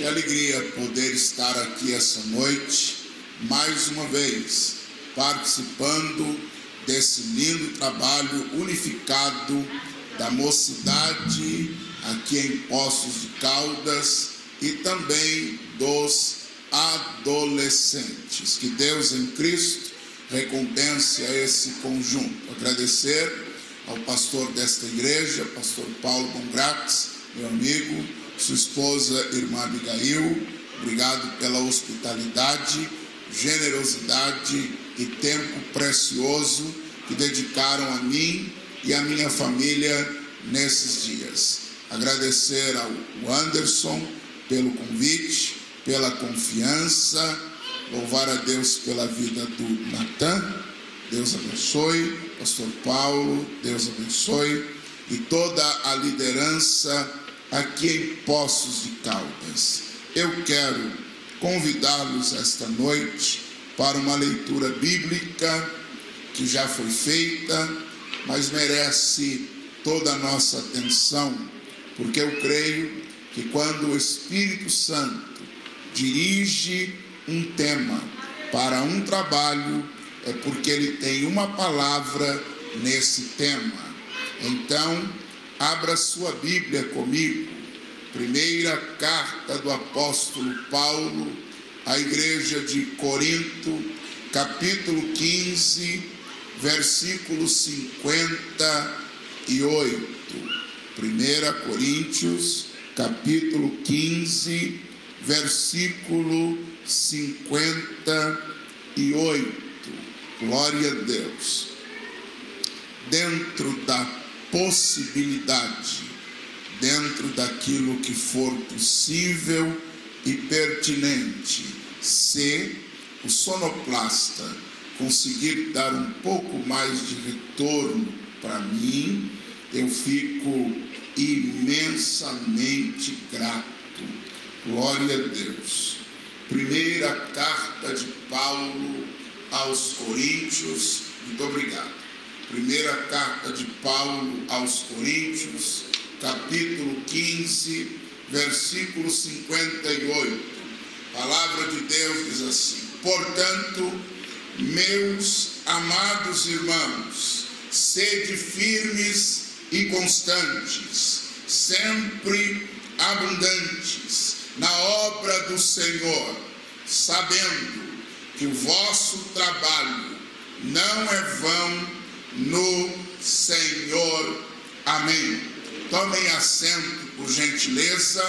alegria poder estar aqui essa noite, mais uma vez, participando desse lindo trabalho unificado da mocidade aqui em Poços de Caldas e também dos adolescentes. Que Deus em Cristo recompense a esse conjunto. Agradecer ao pastor desta igreja, pastor Paulo Bongrax, meu amigo, sua esposa, irmã Abigail, obrigado pela hospitalidade, generosidade e tempo precioso que dedicaram a mim e a minha família nesses dias. Agradecer ao Anderson pelo convite, pela confiança, louvar a Deus pela vida do Natan, Deus abençoe, pastor Paulo, Deus abençoe, e toda a liderança aqui em Poços de Caldas. Eu quero convidá-los esta noite para uma leitura bíblica que já foi feita, mas merece toda a nossa atenção, porque eu creio que quando o Espírito Santo dirige um tema para um trabalho, é porque ele tem uma palavra nesse tema. Então, abra sua Bíblia comigo, primeira carta do apóstolo Paulo à igreja de Corinto, capítulo 15, versículo 58. 1 Coríntios, capítulo 15, versículo 58. Glória a Deus. Dentro da possibilidade, dentro daquilo que for possível e pertinente, se o sonoplasta conseguir dar um pouco mais de retorno para mim, eu fico imensamente grato. Glória a Deus. Primeira carta de Paulo aos Coríntios, muito obrigado. Primeira carta de Paulo aos Coríntios, capítulo 15, versículo 58. A palavra de Deus diz assim: portanto, meus amados irmãos, sede firmes e constantes, sempre abundantes na obra do Senhor, sabendo que o vosso trabalho não é vão no Senhor. Amém. Tomem assento, por gentileza.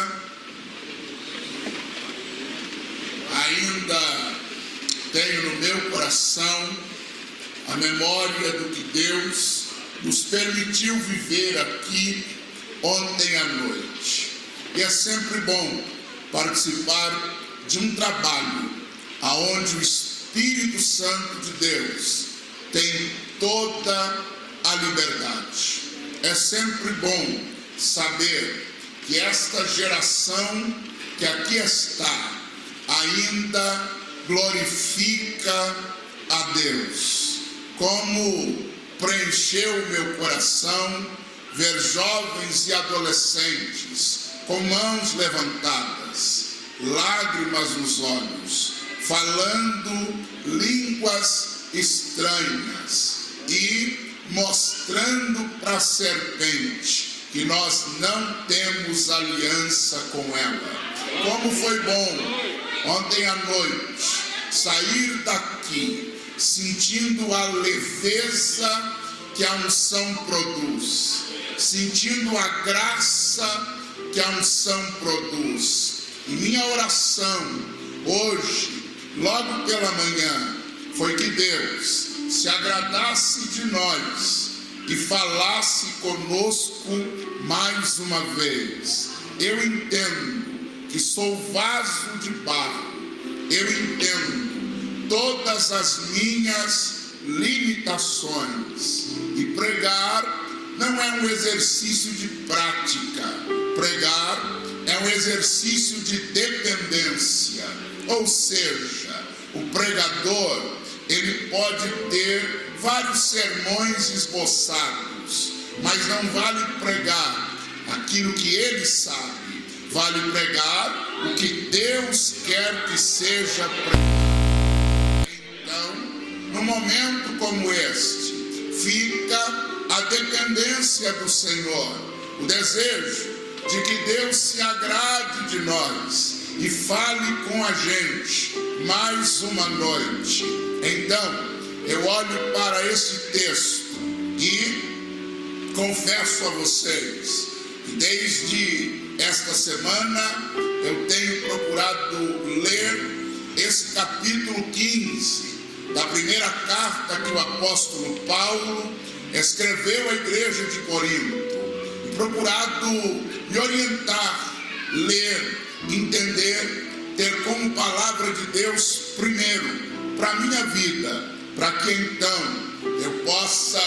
Ainda tenho no meu coração a memória do que Deus nos permitiu viver aqui ontem à noite. E é sempre bom participar de um trabalho aonde o Espírito Santo de Deus tem toda a liberdade. É sempre bom saber que esta geração que aqui está ainda glorifica a Deus. Como preencheu meu coração ver jovens e adolescentes com mãos levantadas, lágrimas nos olhos, falando línguas estranhas e mostrando para a serpente que nós não temos aliança com ela. Como foi bom ontem à noite sair daqui sentindo a leveza que a unção produz, sentindo a graça que a unção produz. E minha oração hoje, logo pela manhã, foi que Deus se agradasse de nós e falasse conosco mais uma vez. Eu entendo que sou vaso de barro, eu entendo todas as minhas limitações, e pregar não é um exercício de prática, pregar é um exercício de dependência. Ou seja, o pregador, ele pode ter vários sermões esboçados, mas não vale pregar aquilo que ele sabe, vale pregar o que Deus quer que seja. Então, num momento como este, fica a dependência do Senhor, o desejo de que Deus se agrade de nós e fale com a gente mais uma noite. Então, eu olho para esse texto e confesso a vocês que desde esta semana eu tenho procurado ler esse capítulo 15 da primeira carta que o apóstolo Paulo escreveu à igreja de Corinto, e procurado me orientar, ler, entender, ter como palavra de Deus primeiro para a minha vida, para que então eu possa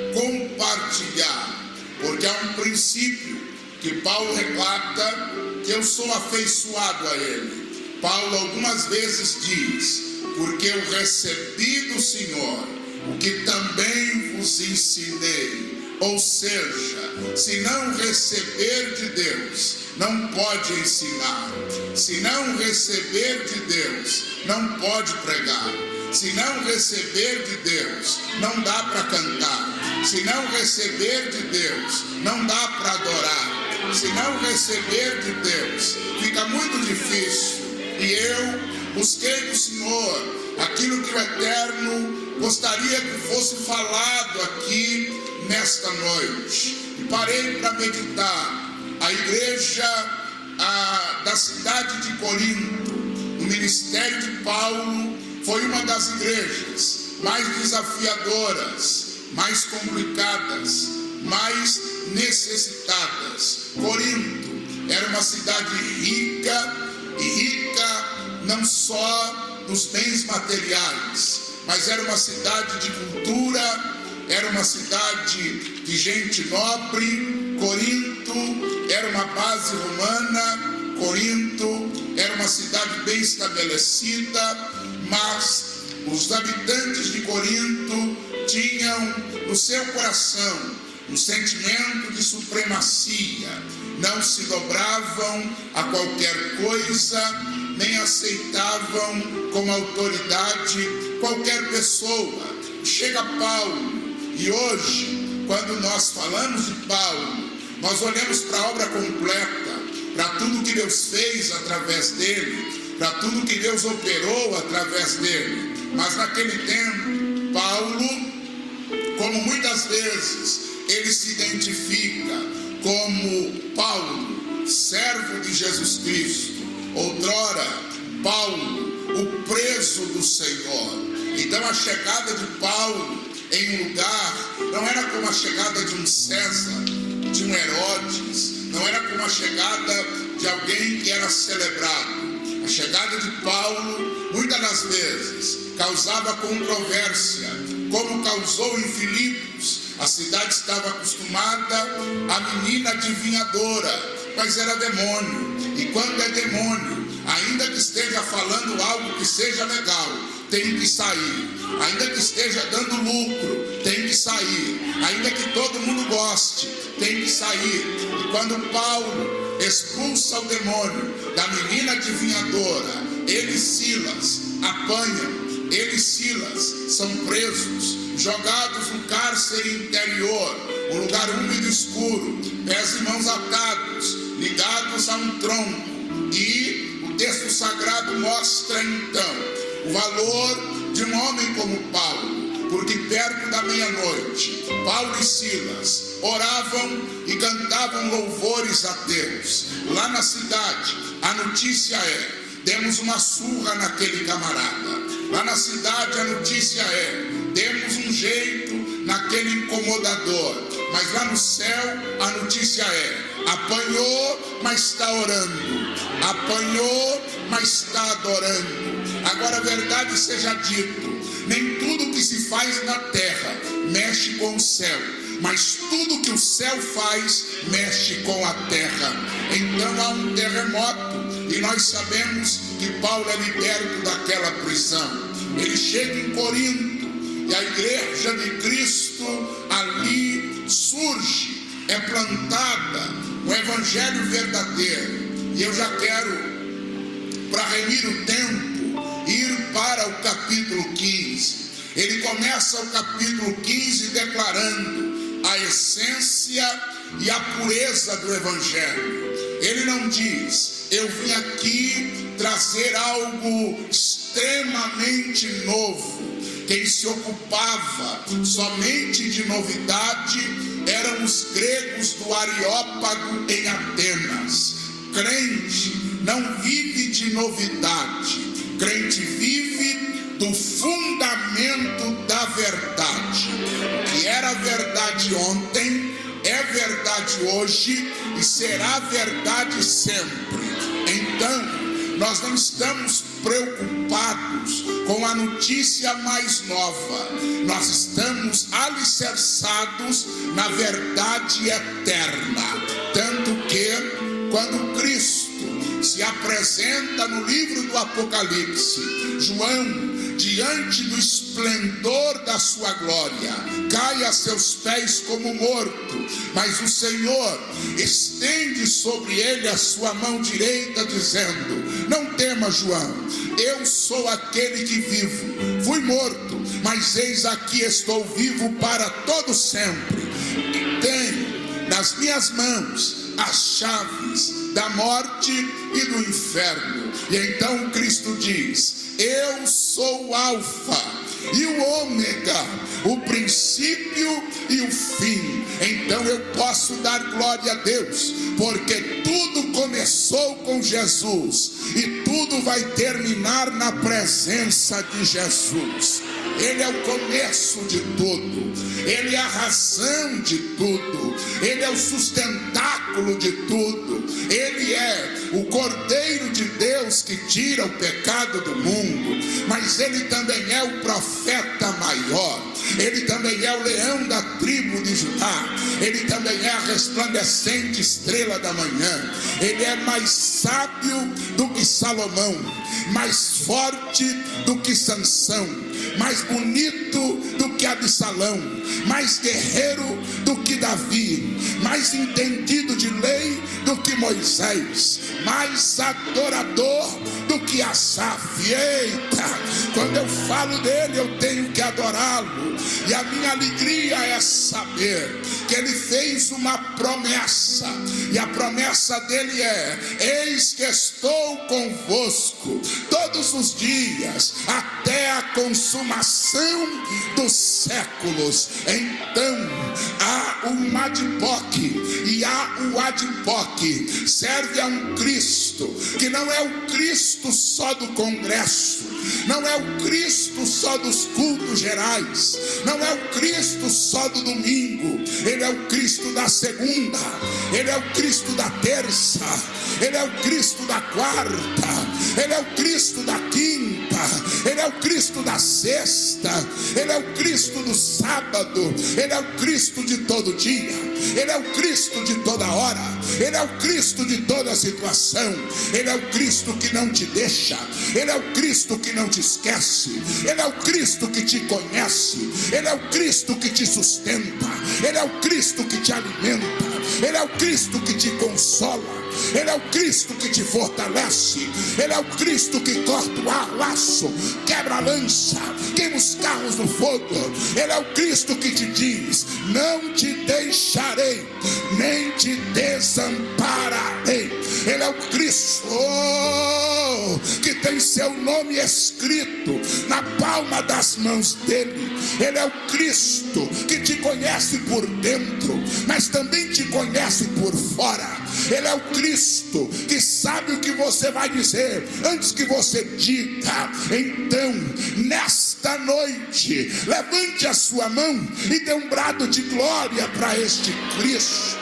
compartilhar, porque há um princípio que Paulo relata que eu sou afeiçoado a ele. Paulo algumas vezes diz: porque eu recebi do Senhor o que também vos ensinei. Ou seja, se não receber de Deus, não pode ensinar. Se não receber de Deus, não pode pregar. Se não receber de Deus, não dá para cantar. Se não receber de Deus, não dá para adorar. Se não receber de Deus, fica muito difícil. E eu busquei do Senhor aquilo que o Eterno gostaria que fosse falado aqui nesta noite. E parei para meditar. A igreja da cidade de Corinto, o ministério de Paulo, foi uma das igrejas mais desafiadoras, mais complicadas, mais necessitadas. Corinto era uma cidade rica, e rica não só nos bens materiais, mas era uma cidade de cultura, era uma cidade de gente nobre. Corinto era uma base romana, Corinto era uma cidade bem estabelecida, mas os habitantes de Corinto tinham no seu coração um sentimento de supremacia, não se dobravam a qualquer coisa, nem aceitavam como autoridade qualquer pessoa. Chega Paulo, e hoje, quando nós falamos de Paulo, nós olhamos para a obra completa, para tudo que Deus fez através dele, para tudo que Deus operou através dele. Mas naquele tempo, Paulo, como muitas vezes ele se identifica como Paulo, servo de Jesus Cristo, outrora Paulo, o preso do Senhor. Então a chegada de Paulo em um lugar não era como a chegada de um César, de um Herodes, não era como a chegada de alguém que era celebrado. A chegada de Paulo, muitas das vezes, causava controvérsia, como causou em Filipos. A cidade estava acostumada à menina adivinhadora, mas era demônio. E quando é demônio, ainda que esteja falando algo que seja legal, tem que sair. Ainda que esteja dando lucro, tem que sair. Ainda que todo mundo goste, tem que sair. E quando Paulo expulsa o demônio da menina adivinhadora, ele e Silas apanham. Ele e Silas são presos, jogados no cárcere interior, um lugar úmido e escuro, pés e mãos atados, ligados a um tronco. E o texto sagrado mostra então o valor de um homem como Paulo, porque perto da meia-noite, Paulo e Silas oravam e cantavam louvores a Deus. Lá na cidade, a notícia é: demos uma surra naquele camarada. Lá na cidade a notícia é: demos um jeito naquele incomodador. Mas lá no céu a notícia é: apanhou, mas está orando. Apanhou, mas está adorando. Agora a verdade seja dito: nem tudo que se faz na terra mexe com o céu, mas tudo que o céu faz mexe com a terra. Então há um terremoto. E nós sabemos que Paulo é liberto daquela prisão. Ele chega em Corinto e a igreja de Cristo ali surge, é plantada, o evangelho verdadeiro. E eu já quero para remir o tempo, ir para o capítulo 15. Ele começa o capítulo 15 declarando a essência e a pureza do Evangelho. Ele não diz: eu vim aqui trazer algo extremamente novo. Quem se ocupava somente de novidade eram os gregos do Areópago em Atenas. Crente não vive de novidade, crente vive do fundamento da verdade. O que era verdade ontem é verdade hoje e será verdade sempre. Então, nós não estamos preocupados com a notícia mais nova. Nós estamos alicerçados na verdade eterna. Tanto que, quando Cristo se apresenta no livro do Apocalipse, João, diante do esplendor da sua glória, cai a seus pés como morto, mas o Senhor estende sobre ele a sua mão direita, dizendo: não tema, João, eu sou aquele que vivo. Fui morto, mas eis aqui estou vivo para todo sempre. E tenho nas minhas mãos as chaves da morte e do inferno. E então Cristo diz: eu sou o Alfa e o Ômega, o princípio e o fim. Então eu posso dar glória a Deus, porque tudo começou com Jesus e tudo vai terminar na presença de Jesus. Ele é o começo de tudo, Ele é a razão de tudo, Ele é o sustentáculo de tudo, Ele é o Cordeiro de Deus que tira o pecado do mundo, mas Ele também é o profeta maior, Ele também é o leão da tribo de Judá, Ele também é a resplandecente estrela da manhã. Ele é mais sábio do que Salomão, mais forte do que Sansão, mais bonito do que Absalão, mais guerreiro do que Davi, mais entendido de lei do que Moisés, mais adorador do que Asaf. Eita, quando eu falo dele eu tenho que adorá-lo, e a minha alegria é saber que ele fez uma promessa, e a promessa dele é: eis que estou convosco todos os dias até a consumação dos séculos. Então há o Madipoque e há o Adipoque. Serve a um Cristo que não é o Cristo só do congresso, não é o Cristo só dos cultos gerais, não é o Cristo só do domingo. Ele é o Cristo da segunda, Ele é o Cristo da terça, Ele é o Cristo da quarta, Ele é o Cristo da quinta, Ele é o Cristo da sexta, Ele é o Cristo do sábado, Ele é o Cristo de todo dia, Ele é o Cristo de toda hora, Ele é o Cristo de toda situação, Ele é o Cristo que não te deixa, Ele é o Cristo que não te esquece, Ele é o Cristo que te conhece, Ele é o Cristo que te sustenta, Ele é o Cristo que te alimenta, Ele é o Cristo que te consola, Ele é o Cristo que te fortalece, Ele é o Cristo que corta o laço, quebra a lança, queima os carros do fogo. Ele é o Cristo que te diz: não te deixarei, nem te desampararei. Ele é o Cristo que tem seu nome escrito na palma das mãos dele. Ele é o Cristo que te conhece por dentro, mas também te conhece por fora. Ele é o Cristo que sabe o que você vai dizer antes que você diga. Então, nesta noite, levante a sua mão e dê um brado de glória para este Cristo.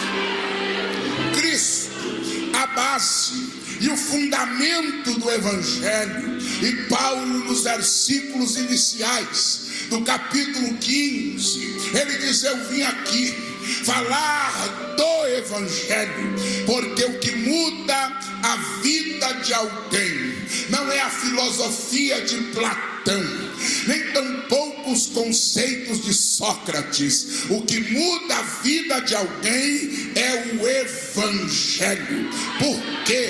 Cristo, a base e o fundamento do Evangelho. E Paulo, nos versículos iniciais do capítulo 15, ele diz: eu vim aqui falar do Evangelho, porque o que muda a vida de alguém não é a filosofia de Platão, nem tampouco os conceitos de Sócrates. O que muda a vida de alguém é o Evangelho. Por quê?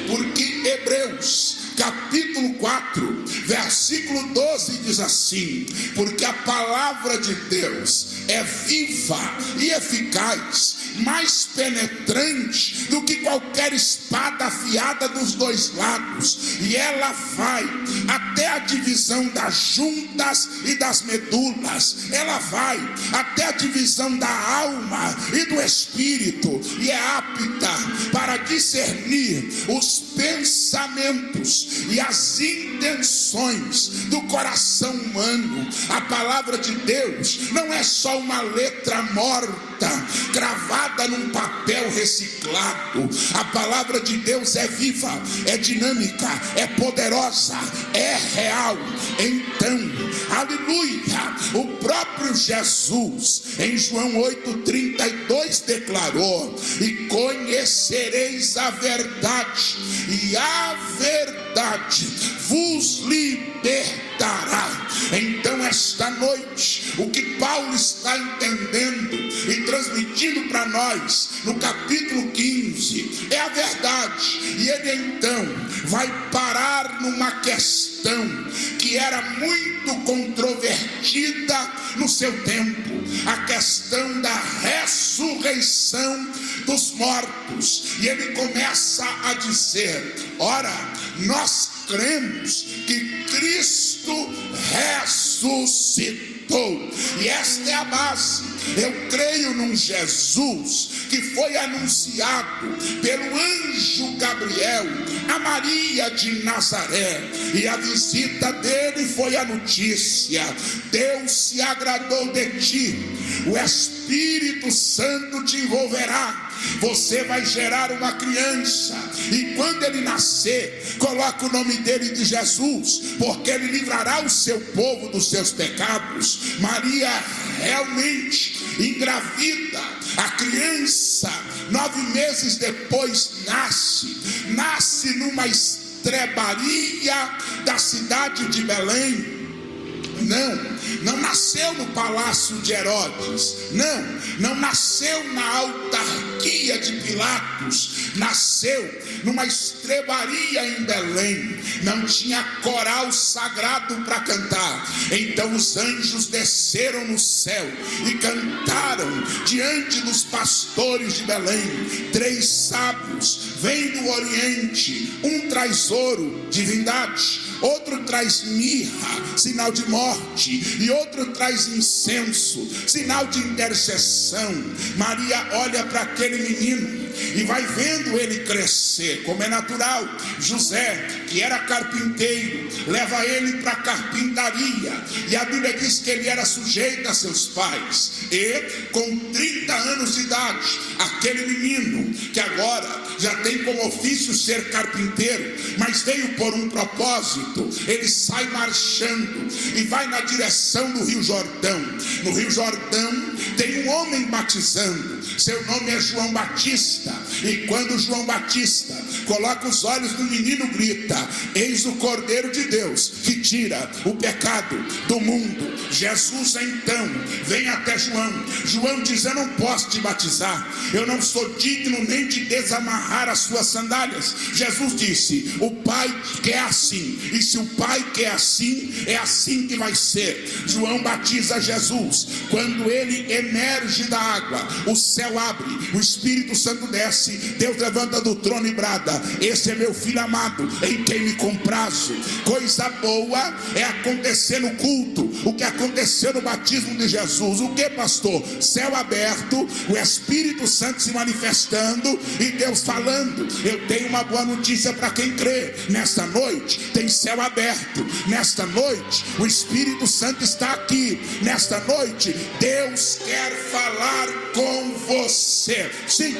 Porque Hebreus capítulo 4, versículo 12 diz assim: porque a palavra de Deus é viva e eficaz, mais penetrante do que qualquer espada afiada dos dois lados, e ela vai até a divisão das juntas e das medulas, ela vai até a divisão da alma e do espírito, e é apta para discernir os pensamentos e as intenções do coração humano. A palavra de Deus não é só uma letra morta gravada num papel reciclado. A palavra de Deus é viva, é dinâmica, é poderosa, é real. Então, aleluia, o próprio Jesus em João 8,32 declarou: e conhecereis a verdade, e a verdade vos libertará. Então, esta noite, o que Paulo está entendendo e transmitindo para nós no capítulo 15 é a verdade. E ele então vai parar numa questão que era muito controvertida no seu tempo: a questão da ressurreição dos mortos. E ele começa a dizer: ora, nós cremos que Cristo ressuscitou, e esta é a base. Eu creio num Jesus que foi anunciado pelo anjo Gabriel a Maria de Nazaré, e a visita dele foi a notícia: Deus se agradou de ti, o Espírito Santo te envolverá, você vai gerar uma criança, e quando ele nascer, coloca o nome dele de Jesus, porque ele livrará o seu povo dos seus pecados. Maria realmente engravida, a criança 9 meses depois nasce numa estrebaria da cidade de Belém. Não nasceu no palácio de Herodes, não nasceu na autarquia de Pilatos, nasceu numa estrebaria em Belém. Não tinha coral sagrado para cantar, então os anjos desceram no céu e cantaram diante dos pastores de Belém. 3 sábios vêm do Oriente, um traz ouro, divindade, outro traz mirra, sinal de morte, e outro traz incenso, sinal de intercessão. Maria olha para aquele menino e vai vendo ele crescer, como é natural. José, que era carpinteiro, leva ele para a carpintaria, e a Bíblia diz que ele era sujeito a seus pais. E com 30 anos de idade, aquele menino, que agora já tem como ofício ser carpinteiro, mas veio por um propósito, ele sai marchando e vai na direção do Rio Jordão. No Rio Jordão tem um homem batizando, seu nome é João Batista. E quando João Batista coloca os olhos no menino, grita: eis o Cordeiro de Deus que tira o pecado do mundo. Jesus então vem até João diz: eu não posso te batizar, eu não sou digno nem de desamarrar as suas sandálias. Jesus disse: o Pai quer assim, e se o Pai quer assim, é assim que vai ser. João batiza Jesus. Quando ele emerge da água, o céu abre, o Espírito Santo desce, Deus levanta do trono e brada: esse é meu filho amado, em quem me comprazo. Coisa boa é acontecer no culto o que aconteceu no batismo de Jesus. O que, pastor? Céu aberto, o Espírito Santo se manifestando e Deus falando. Eu tenho uma boa notícia para quem crê. Nesta noite tem céu aberto, nesta noite o Espírito Santo está aqui, nesta noite Deus quer falar com você. Sim,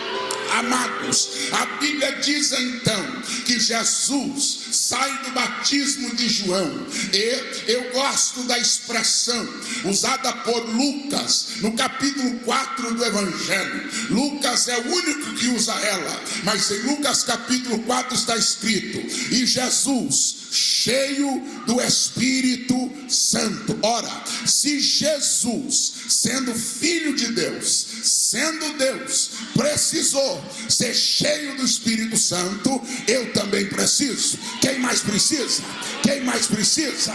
amados, a Bíblia diz então que Jesus sai do batismo de João, e eu gosto da expressão usada por Lucas no capítulo 4 do Evangelho. Lucas é o único que usa ela, mas em Lucas capítulo 4 está escrito: e Jesus cheio do Espírito Santo. Ora, se Jesus, sendo Filho de Deus, sendo Deus, precisou ser cheio do Espírito Santo, eu também preciso. Quem mais precisa? Quem mais precisa?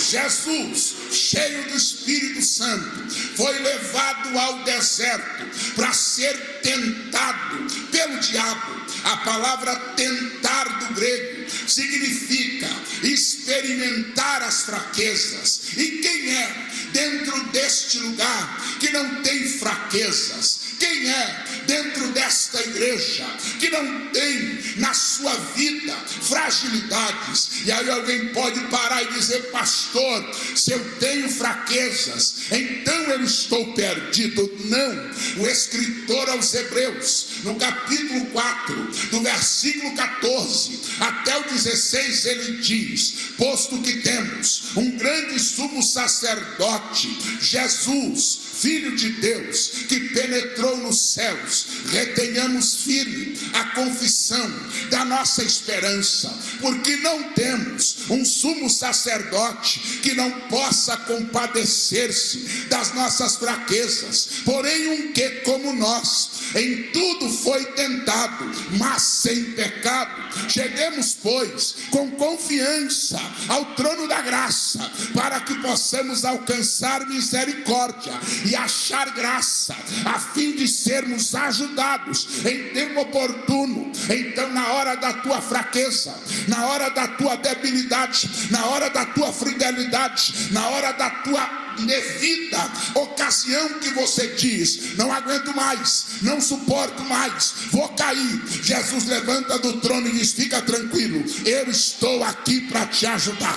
Jesus, cheio do Espírito Santo, foi levado ao deserto para ser tentado pelo diabo. A palavra tentar do grego significa experimentar as fraquezas. E quem é dentro deste lugar que não tem fraquezas? Quem é dentro desta igreja que não tem na sua vida fragilidades? E aí alguém pode parar e dizer: pastor, se eu tenho fraquezas, então eu estou perdido. Não. O escritor aos Hebreus, no capítulo 4, do versículo 14 até o 16, ele diz: posto que temos um grande sumo sacerdote, Jesus, Filho de Deus, que penetrou nos céus, retenhamos firme a confissão da nossa esperança, porque não temos um sumo sacerdote que não possa compadecer-se das nossas fraquezas, porém um que, como nós, em tudo foi tentado, mas sem pecado. Cheguemos, pois, com confiança ao trono da graça, para que possamos alcançar misericórdia e achar graça, a fim de sermos ajudados em tempo oportuno. Então, na hora da tua fraqueza, na hora da tua debilidade, na hora da tua fragilidade, na hora da tua devida ocasião que você diz: não aguento mais, não suporto mais, vou cair, Jesus levanta do trono e diz: fica tranquilo, eu estou aqui para te ajudar.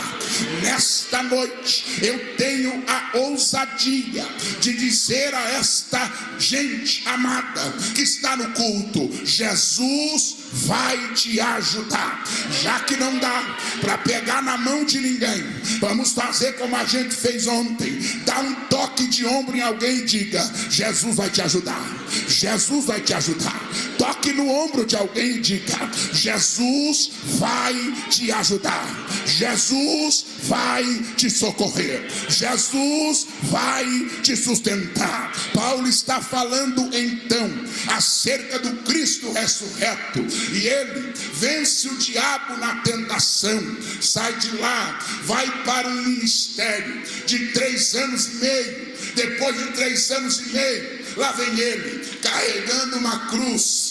Nesta noite eu tenho a ousadia de dizer a esta gente amada que está no culto: Jesus vai te ajudar. Já que não dá para pegar na mão de ninguém, vamos fazer como a gente fez ontem: dá um toque de ombro em alguém e diga: Jesus vai te ajudar, Jesus vai te ajudar. Toque no ombro de alguém e diga: Jesus vai te ajudar, Jesus vai te socorrer, Jesus vai te sustentar. Paulo está falando então acerca do Cristo ressurreto, e ele vence o diabo na tentação, sai de lá, vai para um ministério de 3 anos e meio. Depois de 3 anos e meio, lá vem ele carregando uma cruz.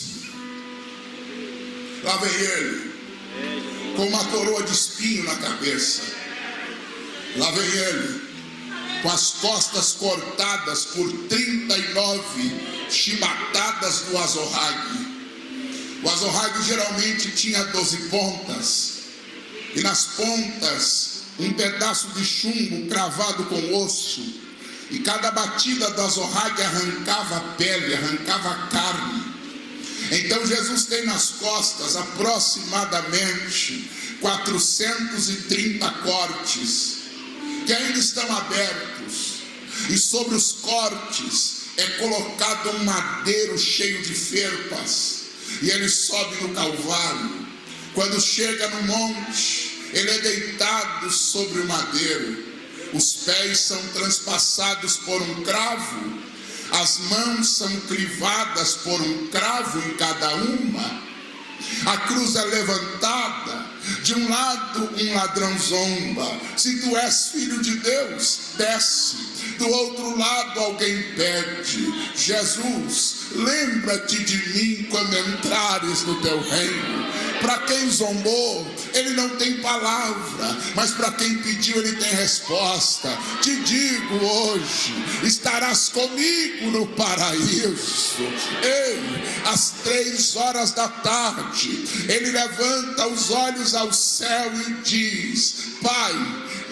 Lá vem ele com uma coroa de espinho na cabeça. Lá vem ele com as costas cortadas por 39 chibatadas do azorrague. O azorrague geralmente tinha 12 pontas, e nas pontas um pedaço de chumbo cravado com osso, e cada batida do azorrague arrancava a pele, arrancava a carne. Então Jesus tem nas costas aproximadamente 430 cortes, que ainda estão abertos, e sobre os cortes é colocado um madeiro cheio de ferpas, e ele sobe no Calvário. Quando chega no monte, ele é deitado sobre o madeiro, os pés são transpassados por um cravo, as mãos são crivadas por um cravo em cada uma, a cruz é levantada, de um lado um ladrão zomba: se tu és filho de Deus, desce. Do outro lado alguém pede: Jesus, lembra-te de mim quando entrares no teu reino. Para quem zombou, ele não tem palavra, mas para quem pediu, ele tem resposta. Te digo hoje: estarás comigo no paraíso. Ei, às 3 horas da tarde, ele levanta os olhos ao céu e diz: Pai,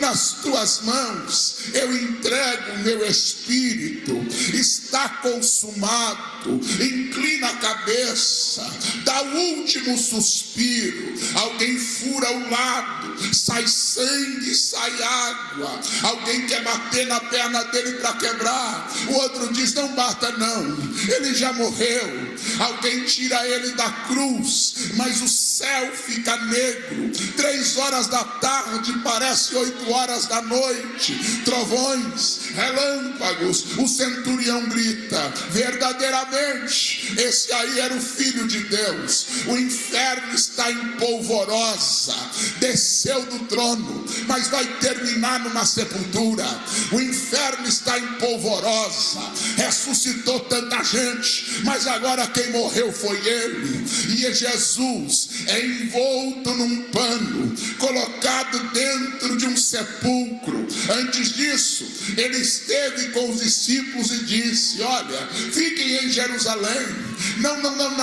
nas tuas mãos eu entrego o meu espírito, está consumado. Inclina a cabeça, dá o último suspiro. Alguém fura o lado, sai sangue, sai água. Alguém quer bater na perna dele para quebrar, o outro diz: não bata não, ele já morreu. Alguém tira ele da cruz, mas o céu fica negro. 3 horas da tarde parece 8 horas da noite. Trovões, relâmpagos. O centurião grita: verdadeiramente esse aí era o Filho de Deus. O inferno está em polvorosa, desceu do trono, mas vai terminar numa sepultura. O inferno está em polvorosa, ressuscitou tanta gente, mas agora quem morreu foi ele. E Jesus é envolto num pano, colocado dentro de um sepulcro. Antes disso, ele esteve com os discípulos e disse: olha, fiquem em Jerusalém. Não,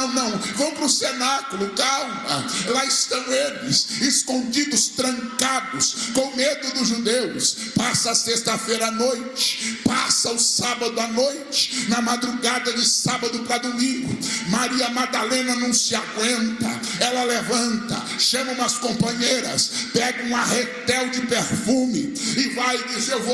vão para o cenáculo, calma. Lá estão eles, escondidos, trancados, com medo dos judeus. Passa a sexta-feira à noite, passa o sábado à noite, na madrugada de sábado para domingo. Maria Madalena não se aguenta, ela levanta, chama umas companheiras, pega um arretel de perfume e vai e diz: eu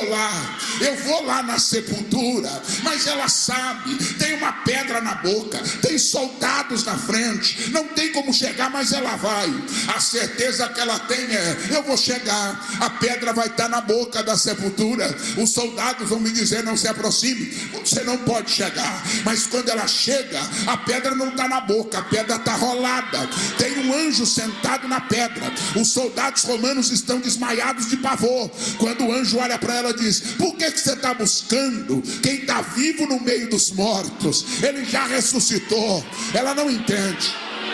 vou lá na sepultura. Mas ela sabe, tem uma pedra na boca, tem soldados na frente, não tem como chegar, mas ela vai. A certeza que ela tem é: eu vou chegar, a pedra vai estar na boca da sepultura, os soldados vão me dizer: não se aproxime, você não pode chegar. Mas quando ela chega, a pedra não está na boca, a pedra está rolada, tem um anjo sentado na pedra. Os soldados romanos estão desmaiados de pavor. Quando o anjo olha para ela, diz: por que você está buscando quem está vivo no meio dos mortos? Ele já ressuscitou. Ela não entende.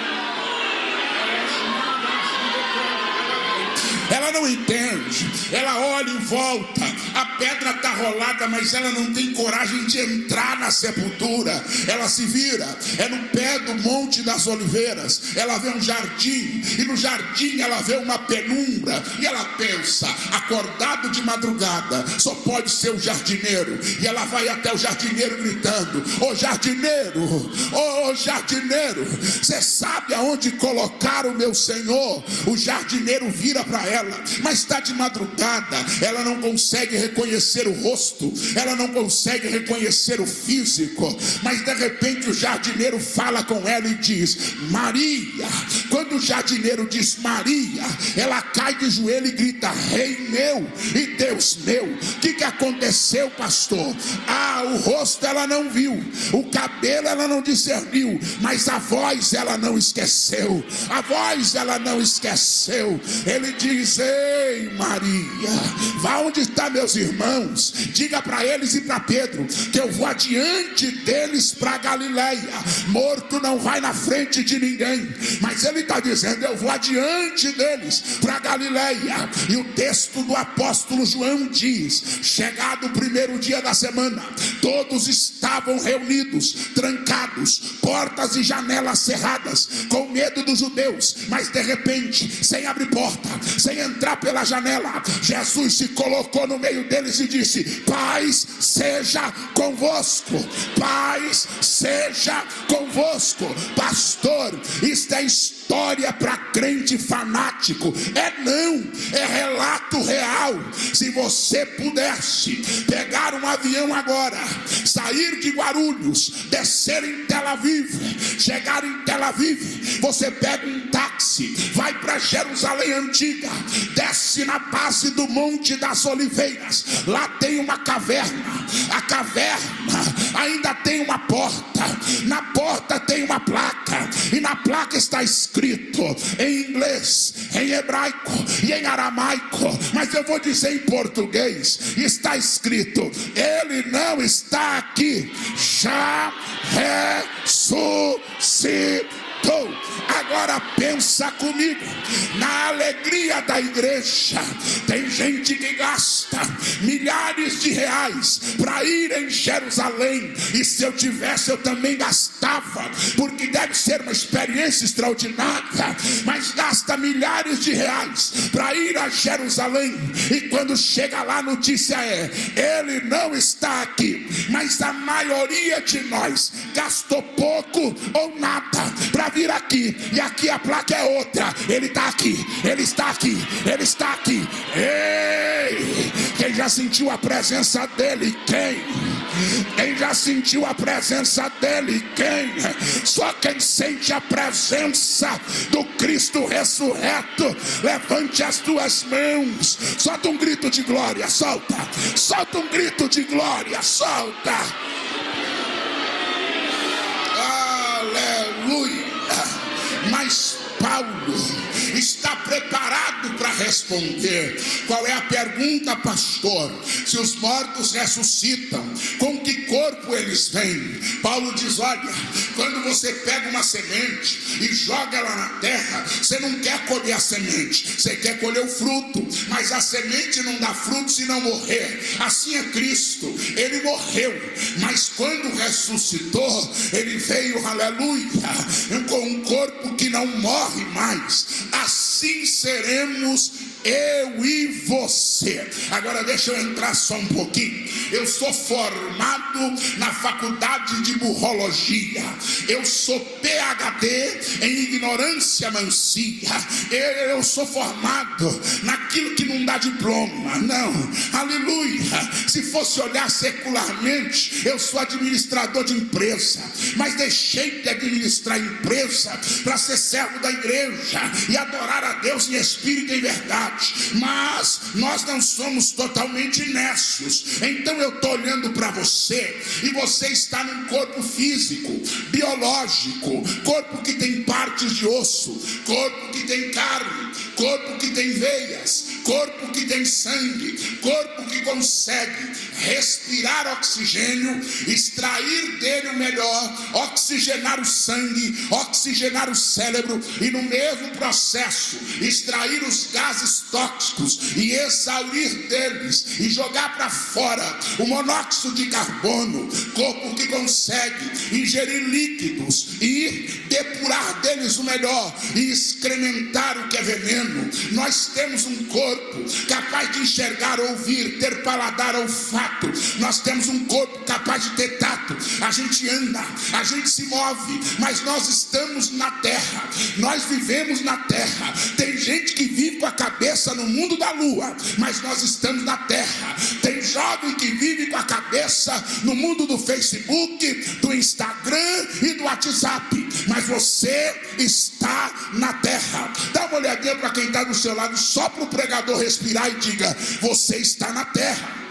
Ela não entende, ela olha em volta, a pedra está rolada, mas ela não tem coragem de entrar na sepultura. Ela se vira, é no pé do Monte das Oliveiras, ela vê um jardim, e no jardim ela vê uma penumbra, e ela pensa: acordado de madrugada, só pode ser o jardineiro. E ela vai até o jardineiro gritando: ô jardineiro, você sabe aonde colocar o meu Senhor? O jardineiro vira para ela, mas está de madrugada, ela não consegue reconhecer o rosto, ela não consegue reconhecer o físico, mas de repente o jardineiro fala com ela e diz: Maria. Quando o jardineiro diz Maria, ela cai de joelho e grita: Rei meu e Deus meu. O que aconteceu, pastor? O rosto ela não viu, o cabelo ela não discerniu, mas a voz ela não esqueceu, a voz ela não esqueceu. Ele diz: ei Maria, vá onde estão meus irmãos, diga para eles e para Pedro que eu vou adiante deles para Galileia. Morto não vai na frente de ninguém, mas ele está dizendo: eu vou adiante deles para Galileia. E o texto do apóstolo João diz: chegado o primeiro dia da semana, todos estavam reunidos, trancados, portas e janelas cerradas, com medo dos judeus. Mas de repente, sem abrir porta, sem entrar pela janela, Jesus se colocou no meio deles e disse: paz seja convosco, paz seja convosco. Pastor, isto é história para crente fanático? É relato real. Se você pudesse pegar um avião agora, sair de Guarulhos, descer em Tel Aviv, chegar em Tel Aviv, você pega um táxi, vai para Jerusalém Antiga, desce na base do Monte das Oliveiras, lá tem uma caverna, a caverna ainda tem uma porta, na porta tem uma placa, e na placa está escrito em inglês, em hebraico e em aramaico, mas eu vou dizer em português, está escrito: ele não está aqui, já ressuscitou. gastou. Agora pensa comigo, na alegria da igreja, tem gente que gasta milhares de reais para ir em Jerusalém, e se eu tivesse eu também gastava, porque deve ser uma experiência extraordinária, mas gasta milhares de reais para ir a Jerusalém, e quando chega lá a notícia é: ele não está aqui. Mas a maioria de nós gastou pouco ou nada para vir aqui, e aqui a placa é outra: ele está aqui, ele está aqui, ele está aqui. Ei, quem já sentiu a presença dele? Quem já sentiu a presença dele? Quem? Só quem sente a presença do Cristo ressurreto, levante as tuas mãos, solta um grito de glória, solta um grito de glória, solta. Aleluia. Mas Paulo está preparado para responder. Qual é a pergunta, pastor? Se os mortos ressuscitam, com que corpo eles vêm? Paulo diz: olha, quando você pega uma semente e joga ela na terra, você não quer colher a semente, você quer colher o fruto, mas a semente não dá fruto se não morrer. Assim é Cristo, ele morreu, mas quando ressuscitou, ele veio, aleluia, com um corpo que não morre mais. Assim seremos eu e você. Agora deixa eu entrar só um pouquinho. Eu sou formado na faculdade de burrologia, eu sou PhD em ignorância mancia, eu sou formado naquilo que não dá diploma, não, aleluia. Se fosse olhar secularmente, eu sou administrador de empresa, mas deixei de administrar empresa para ser servo da igreja e adorar a Deus em espírito e em verdade. Mas nós não somos totalmente nécios. Então eu estou olhando para você, e você está num corpo físico, biológico, corpo que tem partes de osso, corpo que tem carne, corpo que tem veias, corpo que tem sangue, corpo que consegue respirar oxigênio, extrair dele o melhor, oxigenar o sangue, oxigenar o cérebro, e no mesmo processo extrair os gases tóxicos e exaurir deles e jogar para fora o monóxido de carbono. Corpo que consegue ingerir líquidos e depurar deles o melhor e excrementar o que é veneno. Nós temos um corpo capaz de enxergar, ouvir, ter paladar, olfato. Nós temos um corpo capaz de ter tato. A gente anda, a gente se move, mas nós estamos na terra, nós vivemos na terra. Tem gente que vive com a cabeça no mundo da lua, mas nós estamos na terra. Tem jovem que vive com a cabeça no mundo do Facebook, do Instagram e do WhatsApp, mas você está na terra. Dá uma olhadinha para quem está do seu lado, só para o pregador respirar, e diga: você está na terra.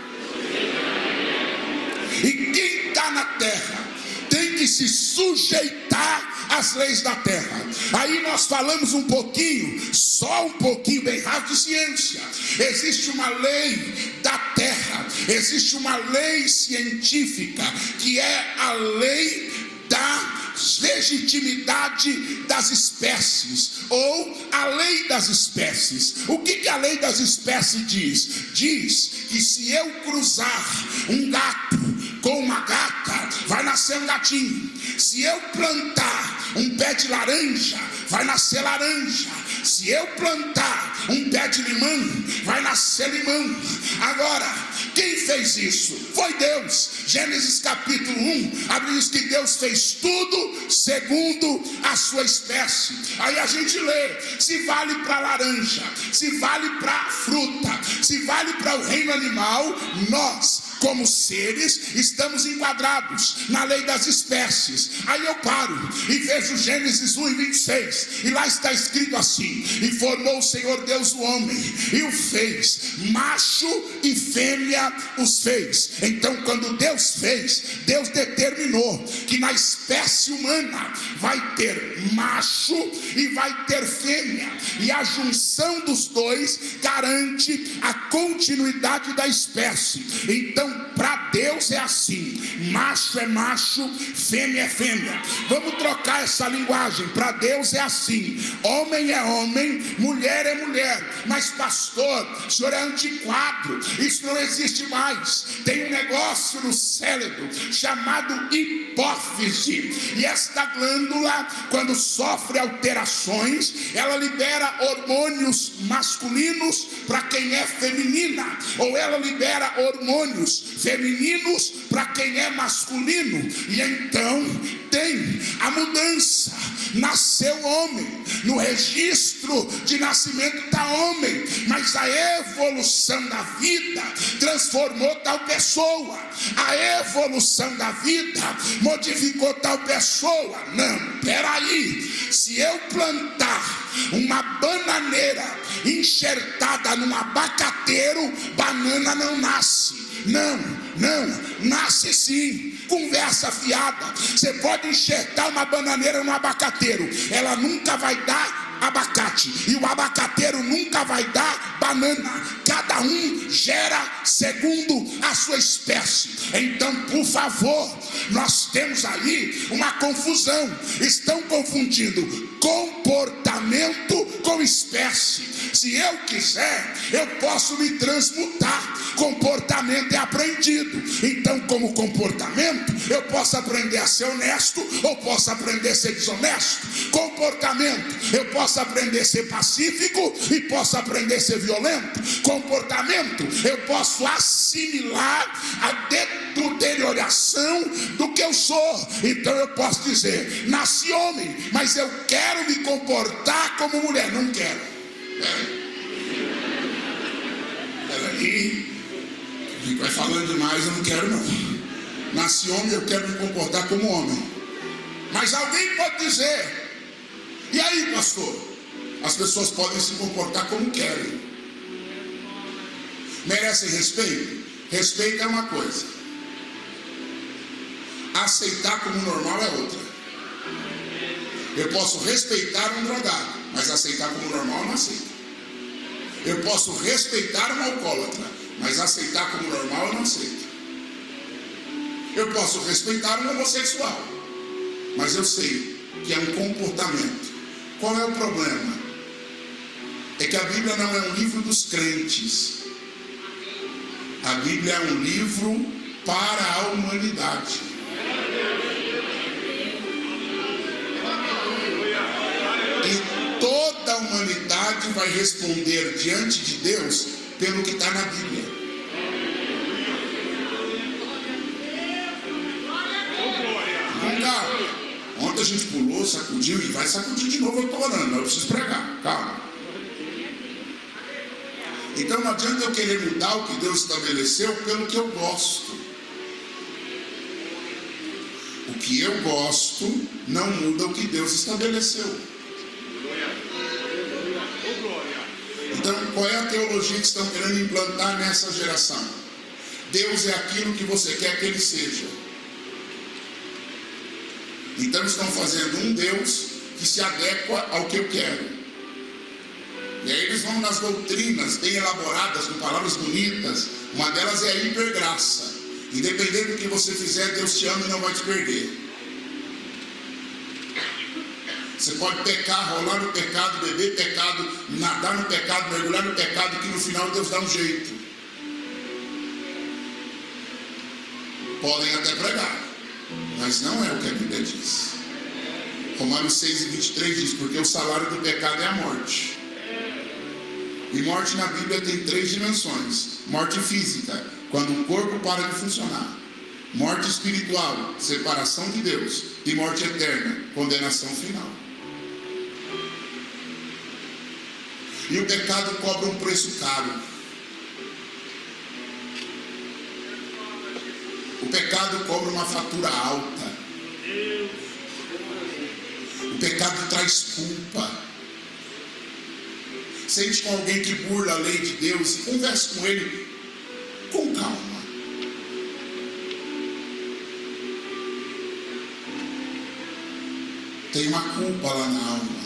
E quem está na terra tem que se sujeitar às leis da terra. Aí nós falamos um pouquinho, só um pouquinho, bem rápido, de ciência. Existe uma lei da terra, existe uma lei científica, que é a lei da legitimidade das espécies, ou a lei das espécies. O que a lei das espécies diz? Diz que se eu cruzar um gato com uma gata, vai nascer um gatinho. Se eu plantar um pé de laranja, vai nascer laranja. Se eu plantar um pé de limão, vai nascer limão. Agora, quem fez isso? Foi Deus. Gênesis capítulo 1, a Bíblia diz que Deus fez tudo segundo a sua espécie. Aí a gente lê, se vale para laranja, se vale para fruta, se vale para o reino animal, nós, como seres, estamos enquadrados na lei das espécies. Aí eu paro e vejo Gênesis 1:26, e lá está escrito assim: e formou o Senhor Deus o homem e o fez, macho e fêmea os fez. Então, quando Deus fez, Deus determinou que na espécie humana vai ter macho e vai ter fêmea, e a junção dos dois garante a continuidade da espécie. Então Então, para Deus é assim: macho é macho, fêmea é fêmea. Vamos trocar essa linguagem. Para Deus é assim: homem é homem, mulher é mulher. Mas pastor, o senhor é antiquado, isso não existe mais. Tem um negócio no cérebro chamado hipófise, e esta glândula, quando sofre alterações, ela libera hormônios masculinos para quem é feminina, ou ela libera hormônios femininos para quem é masculino. E então tem a mudança. Nasceu homem, no registro de nascimento está homem, mas a evolução da vida transformou tal pessoa. A evolução da vida modificou tal pessoa. Não, peraí, se eu plantar uma bananeira enxertada num abacateiro, banana não nasce. Não, nasce sim. Conversa fiada. Você pode enxertar uma bananeira no abacateiro, ela nunca vai dar abacate, e o abacateiro nunca vai dar banana. Cada um gera segundo a sua espécie. Então, por favor, nós temos aí uma confusão. Estão confundindo comportamento com espécie. Se eu quiser, eu posso me transmutar. Comportamento é aprendido. Então, como comportamento, eu posso aprender a ser honesto, ou posso aprender a ser desonesto. Comportamento, eu posso aprender a ser pacífico e posso aprender a ser violento. Comportamento, eu posso assimilar a deterioração do que eu sou. Então eu posso dizer: nasci homem, mas eu quero me comportar como mulher. Não quero. Peraí, vai falando demais, eu não quero não. Nasci homem, eu quero me comportar como homem. Mas alguém pode dizer: e aí, pastor? As pessoas podem se comportar como querem. Merecem respeito? Respeito é uma coisa, aceitar como normal é outra. Eu posso respeitar um drogado, mas aceitar como normal eu não aceito. Eu posso respeitar um alcoólatra, mas aceitar como normal eu não aceito. Eu posso respeitar um homossexual, mas eu sei que é um comportamento. Qual é o problema? É que a Bíblia não é um livro dos crentes. A Bíblia é um livro para a humanidade. E toda a humanidade vai responder diante de Deus pelo que está na Bíblia. Ontem a gente pulou, sacudiu e vai sacudir de novo. Eu estou orando, eu preciso pregar, calma. Então não adianta eu querer mudar o que Deus estabeleceu pelo que eu gosto. O que eu gosto não muda o que Deus estabeleceu. Então, qual é a teologia que estão querendo implantar nessa geração? Deus é aquilo que você quer que Ele seja. Então estão fazendo um Deus que se adequa ao que eu quero. E aí eles vão nas doutrinas bem elaboradas, com palavras bonitas. Uma delas é a hipergraça. Independente do que você fizer, Deus te ama e não vai te perder. Você pode pecar, rolar no pecado, beber pecado, nadar no pecado, mergulhar no pecado, que no final Deus dá um jeito. Podem até pregar, mas não é o que a Bíblia diz. Romanos 6:23 diz: porque o salário do pecado é a morte. E morte na Bíblia tem 3 dimensões: morte física, quando o corpo para de funcionar; morte espiritual, separação de Deus; e morte eterna, condenação final. E o pecado cobra um preço caro. O pecado cobra uma fatura alta. O pecado traz culpa. Sente com alguém que burla a lei de Deus e converse com ele com calma. Tem uma culpa lá na alma.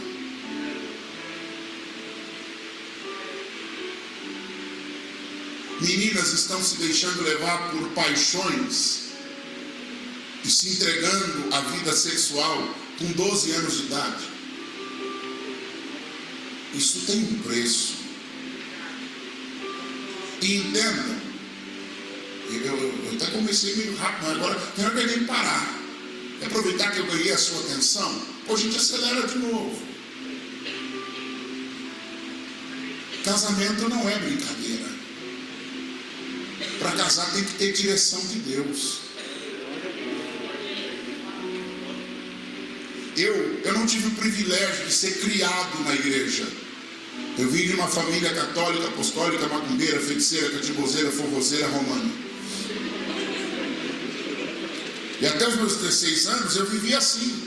meninas estão se deixando levar por paixões e se entregando à vida sexual com 12 anos de idade. Isso tem um preço. E entendam, eu até comecei meio rápido, mas agora não quero nem parar. E aproveitar que eu ganhei a sua atenção, hoje a gente acelera de novo. Casamento não é brincadeira. Para casar tem que ter direção de Deus. Eu não tive o privilégio de ser criado na igreja. Eu vim de uma família católica, apostólica, macumbeira, feiticeira, catimbozeira, forrozeira, romana. E até os meus 16 anos eu vivi assim.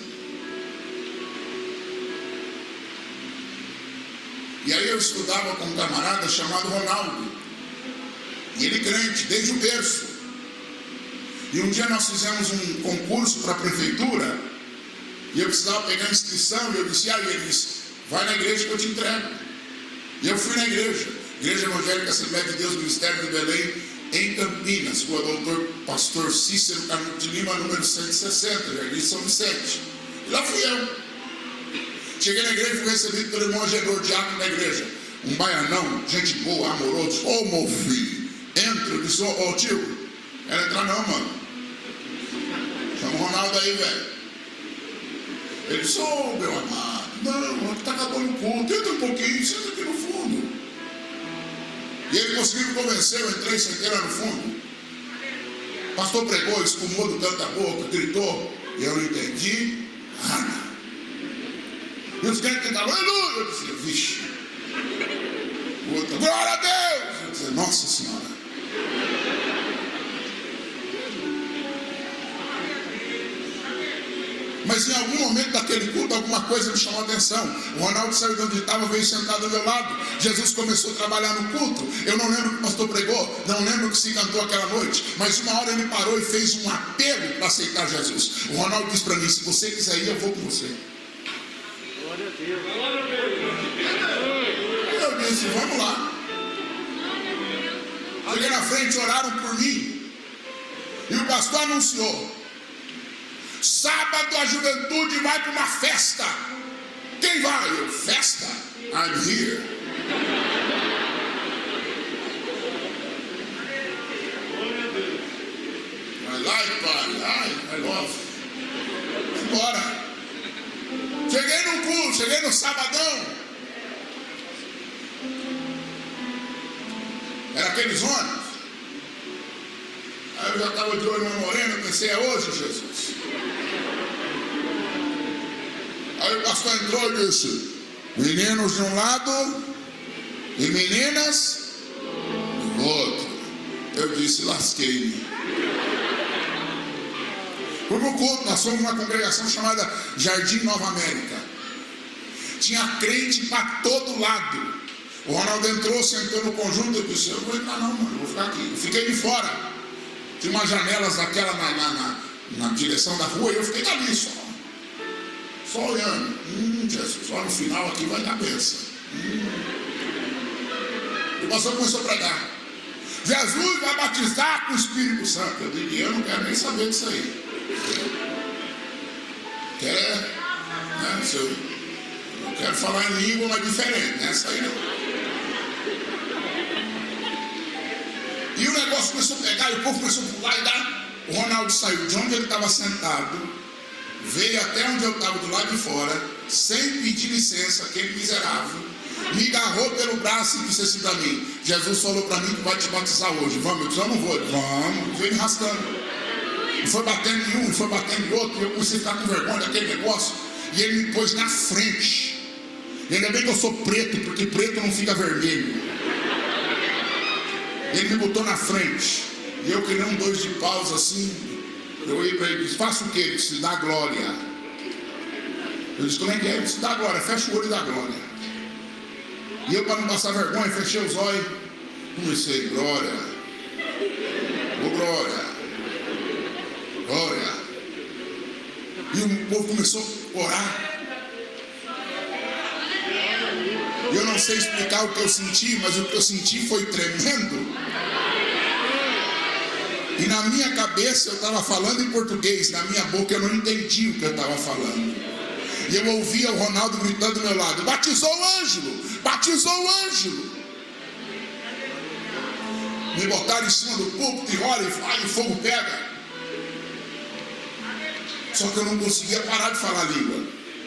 E aí eu estudava com um camarada chamado Ronaldo. E ele crente, desde o berço. E um dia nós fizemos um concurso para a prefeitura. E eu precisava pegar a inscrição. E eu disse, ele disse, vai na igreja que eu te entrego. E eu fui na igreja. Igreja Evangélica Assembleia de Deus, Ministério de Belém, em Campinas. Rua Doutor Pastor Cícero Canuto de Lima, número 160, Jardim São Vicente. E lá fui eu. Cheguei na igreja e fui recebido pelo irmão Agedor, diácono da igreja. Um baianão, gente boa, amoroso. Ô, meu filho, entra. Eu disse, ô tio, quero entrar não, mano. Chama o Ronaldo aí, velho. Ele disse, meu amado, não, tá acabando o culto, entra um pouquinho, senta aqui no fundo. E ele conseguiu me convencer, eu entrei, sentei lá no fundo. O pastor pregou, espumou do canto da boca, gritou, e eu não entendi nada. E os crentes cantavam, aleluia! Eu disse, vixe. O outro, glória a Deus! Eu disse, nossa Senhora. Mas em algum momento daquele culto, alguma coisa me chamou a atenção. O Ronaldo saiu de onde estava, veio sentado ao meu lado. Jesus começou a trabalhar no culto. Eu não lembro o que o pastor pregou, não lembro o que se cantou aquela noite. Mas uma hora ele parou e fez um apelo para aceitar Jesus. O Ronaldo disse para mim, se você quiser ir, eu vou com você. Eu disse, vamos lá. Cheguei na frente, oraram por mim. E o pastor anunciou, sábado a juventude vai para uma festa. Quem vai? Eu, festa? I'm here. I like party, I love. Bora. Cheguei no culto, cheguei no sabadão. Era aqueles ônibus. Aí eu já estava de olho na morena, eu pensei, é hoje, Jesus. Aí o pastor entrou e disse, meninos de um lado e meninas do outro. Eu disse, lasquei-me. Fui no culto, nós fomos uma congregação chamada Jardim Nova América. Tinha crente para todo lado. O Ronaldo entrou, sentou no conjunto, eu disse, eu não vou entrar não, mano, eu vou ficar aqui. Eu fiquei de fora. Tinha umas janelas daquela na direção da rua, e eu fiquei ali só olhando. Jesus, olha, no final aqui vai dar bênção. E o pastor começou a pregar. Jesus vai batizar com o Espírito Santo. Eu digo, eu não quero nem saber disso aí. Eu quero falar em língua, mas diferente, essa aí não. E o negócio começou a pegar, e o povo começou a pular e dar. O Ronaldo saiu de onde ele estava sentado, veio até onde eu estava do lado de fora, sem pedir licença, aquele miserável, me agarrou pelo braço e disse assim para mim, Jesus falou para mim que vai te batizar hoje, vamos? Eu disse, eu não vou. Vamos, veio me arrastando. E foi batendo em um, foi batendo em outro, e eu comecei a ficar com vergonha daquele negócio, e ele me pôs na frente. E ainda bem que eu sou preto, porque preto não fica vermelho. Ele me botou na frente, e eu queria um 2 de paus assim. Eu olhei para ele e disse, faça o quê? Ele disse, dá glória. Eu disse, como é que é? Ele disse, dá glória, fecha o olho e dá glória. E eu, para não passar vergonha, fechei os olhos, comecei, glória, oh glória, glória. E o povo começou a orar. E eu não sei explicar o que eu senti, mas o que eu senti foi tremendo. E na minha cabeça eu estava falando em português, na minha boca eu não entendi o que eu estava falando. E eu ouvia o Ronaldo gritando do meu lado: batizou o Ângelo, batizou o Ângelo. Me botaram em cima do púlpito e olha, e o fogo pega. Só que eu não conseguia parar de falar a língua.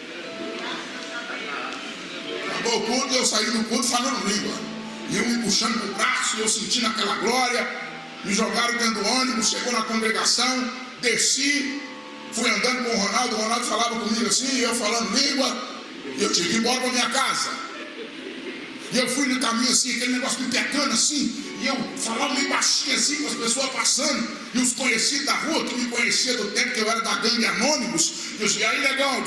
Acabou o culto, eu saí do culto falando língua. E eu me puxando pro braço, e eu sentindo aquela glória. Me jogaram dentro do ônibus, chegou na congregação, desci, fui andando com o Ronaldo falava comigo assim, e eu falando língua, e eu tive que ir embora para minha casa. E eu fui no caminho assim, aquele negócio me pegando assim, e eu falava meio baixinho assim, com as pessoas passando, e os conhecidos da rua, que me conheciam do tempo que eu era da gangue Anônimos, eu dizia, aí legal,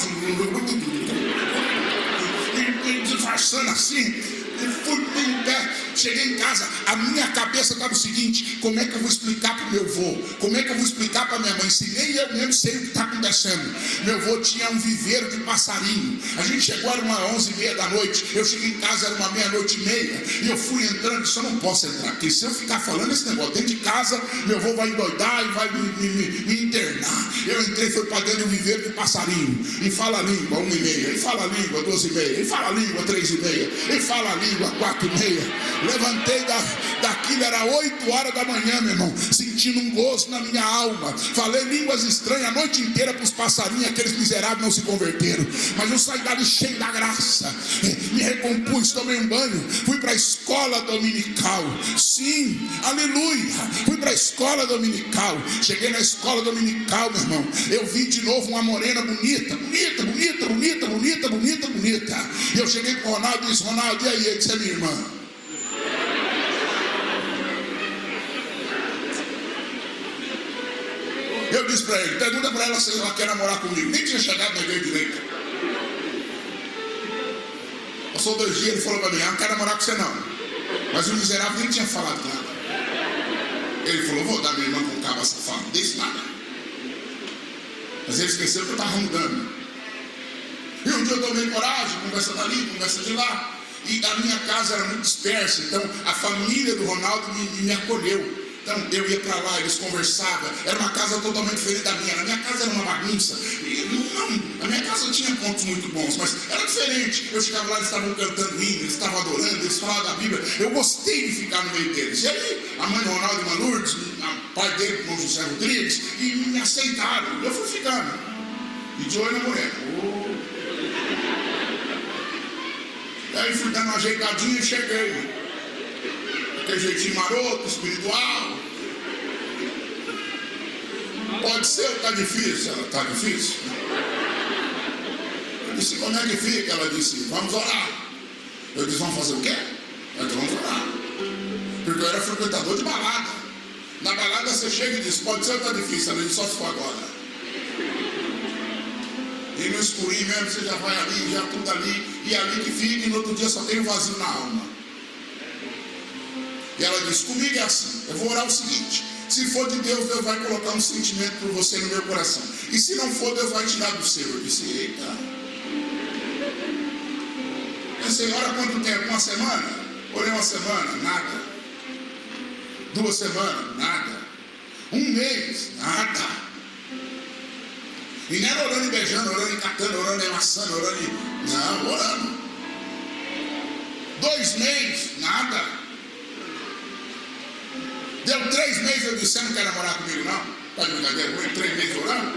e disfarçando assim. E fui em pé, cheguei em casa, a minha cabeça estava o seguinte: como é que eu vou explicar para o meu avô? Como é que eu vou explicar para minha mãe? Se nem eu mesmo sei o que está acontecendo. Meu avô tinha um viveiro de passarinho. A gente chegou, era umas 11h30 da noite. Eu cheguei em casa, era uma 00:30. E eu fui entrando, disse, eu não posso entrar, porque se eu ficar falando esse negócio dentro de casa, meu avô vai endoidar e vai me internar. Eu entrei, fui para dentro do viveiro de passarinho. E fala a língua, 1h30. E fala a língua, 12h30. E fala a língua, 3h30. E fala a língua, 4h30. Levantei daquilo, era 8h da manhã, meu irmão, sentindo um gozo na minha alma. Falei línguas estranhas a noite inteira para os passarinhos, aqueles miseráveis não se converteram. Mas eu saí dali cheio da graça, me recompus, tomei um banho, fui para a escola dominical. Sim, aleluia, fui para a escola dominical. Cheguei na escola dominical, meu irmão, eu vi de novo uma morena bonita. E eu cheguei com o Ronaldo e disse, Ronaldo, e aí? Ele disse, é minha irmã. Eu disse para ele, pergunta para ela se ela quer namorar comigo. Nem tinha chegado na igreja direita. Passou 2 dias, ele falou para mim, eu não quero namorar com você não. Mas o miserável nem tinha falado nada. Ele falou, vou dar minha irmã com um cabo safado, não disse nada. Mas ele esqueceu que eu estava mudando. E um dia eu tomei coragem, conversa dali, conversa de lá. E a minha casa era muito dispersa, então a família do Ronaldo me acolheu. Então eu ia para lá, eles conversavam. Era uma casa totalmente diferente da minha. Na minha casa era uma bagunça. A minha casa tinha pontos muito bons, mas era diferente. Eu chegava lá, eles estavam cantando hino, eles estavam adorando, eles falavam da Bíblia. Eu gostei de ficar no meio deles. E aí, a mãe do Ronaldo, irmã Lourdes, o pai dele, o irmão José Rodrigues, e me aceitaram. Eu fui ficando. E de olho na mulher. Aí fui dando uma ajeitadinha e cheguei. Aquele jeitinho maroto, espiritual. Pode ser ou está difícil? Ela, está difícil. Eu disse, como é que fica? Ela disse, vamos orar. Eu disse, vamos fazer o quê? Ela disse, vamos orar. Porque eu era frequentador de balada. Na balada você chega e diz, pode ser ou está difícil? Ela disse, só se for agora. E no escurinho mesmo, você já vai ali, já tudo ali, e ali que fica, e no outro dia só tem um vazio na alma. E ela disse, comigo é assim, eu vou orar o seguinte, se for de Deus, Deus vai colocar um sentimento por você no meu coração. E se não for, Deus vai tirar do seu. Eu disse, eita. Pensei, ora quanto tempo? 1 semana? Orei 1 semana? Nada. 2 semanas? Nada. 1 mês? Nada. E não era orando e beijando, orando e catando, orando e amassando, orando e... Não, orando. 2 meses, nada. Deu 3 meses, eu disse, você não quer namorar comigo não? Tá de brincadeira comigo? 3 meses orando?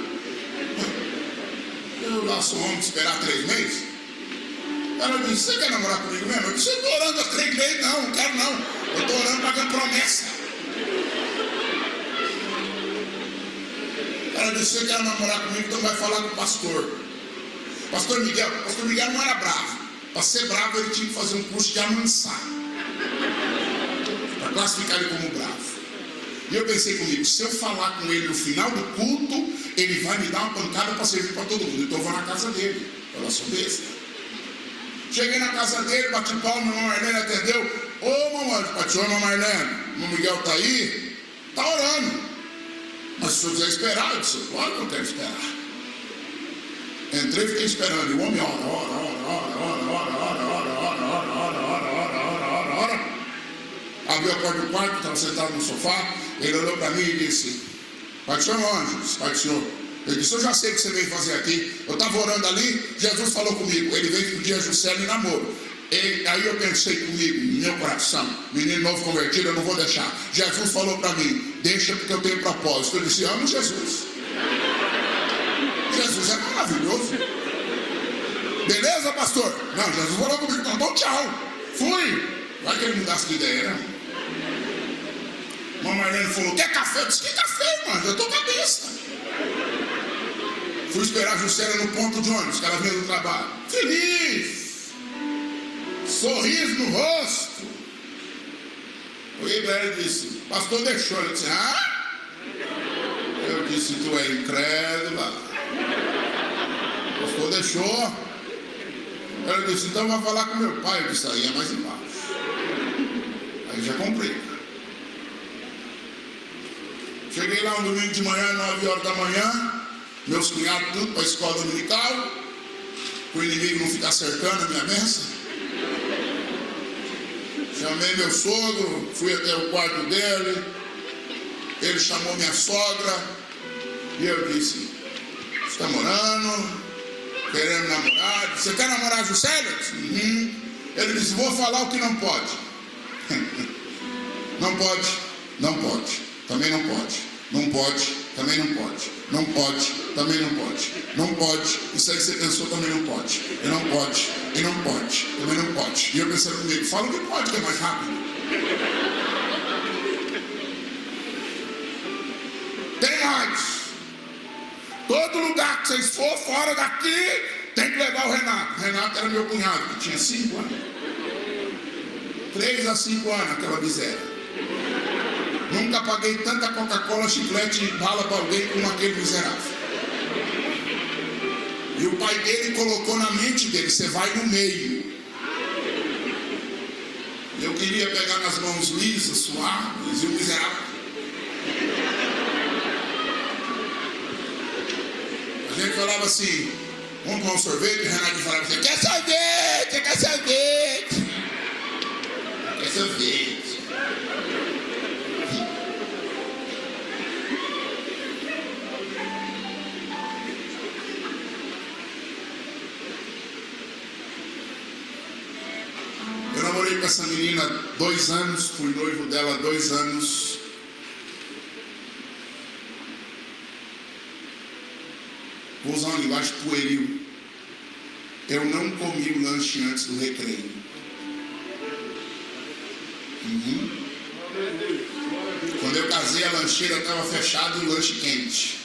Eu lá sou homem de esperar 3 meses. Ela disse, você quer namorar comigo mesmo? Eu disse, eu estou orando há 3 meses, não quero não. Eu estou orando pagando promessa. Ela disse, você quer namorar comigo, então vai falar com o pastor. Pastor Miguel não era bravo. Para ser bravo ele tinha que fazer um curso de amansar. Para classificar ele como bravo. E eu pensei comigo, se eu falar com ele no final do culto, ele vai me dar uma pancada para servir para todo mundo. Então eu vou na casa dele. Eu sou besta. Cheguei na casa dele, bati palma, a irmã Marlene atendeu. Ô mamãe, bati, irmã Marlene, o irmão Miguel está aí? Está orando. Mas se o senhor quiser esperar, eu disse, claro que eu quero esperar. Entrei e fiquei esperando. E o homem ora. abriu a porta do quarto, estava sentado no sofá, ele olhou para mim e disse: Pai do Senhor onde? Pai do Senhor. Eu disse: eu já sei o que você veio fazer aqui. Eu estava orando ali, Jesus falou comigo. Ele veio pedir a Juscelia em namoro. Aí eu pensei comigo, no meu coração, menino novo convertido, eu não vou deixar. Jesus falou para mim: deixa porque eu tenho propósito. Eu disse: amo Jesus. Jesus é maravilhoso. Beleza, pastor? Não, Jesus falou comigo, então bom, tchau. Fui. Vai que ele mudasse de ideia, né? Mamãe Marlene falou: quer café? Eu disse: que café, mano? Eu tô cabeça. Fui esperar a Juscelia no ponto de ônibus, que ela vinha do trabalho. Feliz, sorriso no rosto. Olhei para ela e disse: pastor deixou. Ela disse: ah? Eu disse: tu é incrédula. Pastor deixou. Ela disse: então vai falar com meu pai. Eu disse: aí é mais embaixo. Aí já comprei. Cheguei lá um domingo de manhã, 9 horas da manhã. Meus cunhados tudo para a escola dominical, para o inimigo não ficar cercando a minha mesa. Chamei meu sogro, fui até o quarto dele, ele chamou minha sogra, e eu disse: você está namorando? Querendo namorar? Você quer namorar a Juscelia? Uhum. Ele disse: vou falar o que não pode. Não pode, não pode, também não pode, não pode, também não pode, não pode, também não pode, não pode, isso aí que você pensou também não pode, e não pode, e não pode, também não pode. E eu pensei comigo: fala o que pode, que é mais rápido. Tem mais. Todo lugar que vocês for fora daqui, tem que levar o Renato. O Renato era meu cunhado, que tinha 5 anos. 3 a 5 anos, aquela miséria. Nunca paguei tanta Coca-Cola, chiclete e bala para alguém como aquele miserável. E o pai dele colocou na mente dele: você vai no meio. Eu queria pegar nas mãos lisas, suaves, e o miserável. A gente falava assim: vamos tomar um sorvete? E o Renato falava assim: quer sorvete? Quer sorvete? Quer sorvete? Eu namorei com essa menina 2 anos, fui noivo dela 2 anos. Vou usar uma linguagem pueril. Eu não comi o lanche antes do recreio. Quando eu casei, a lancheira estava fechada e o lanche quente.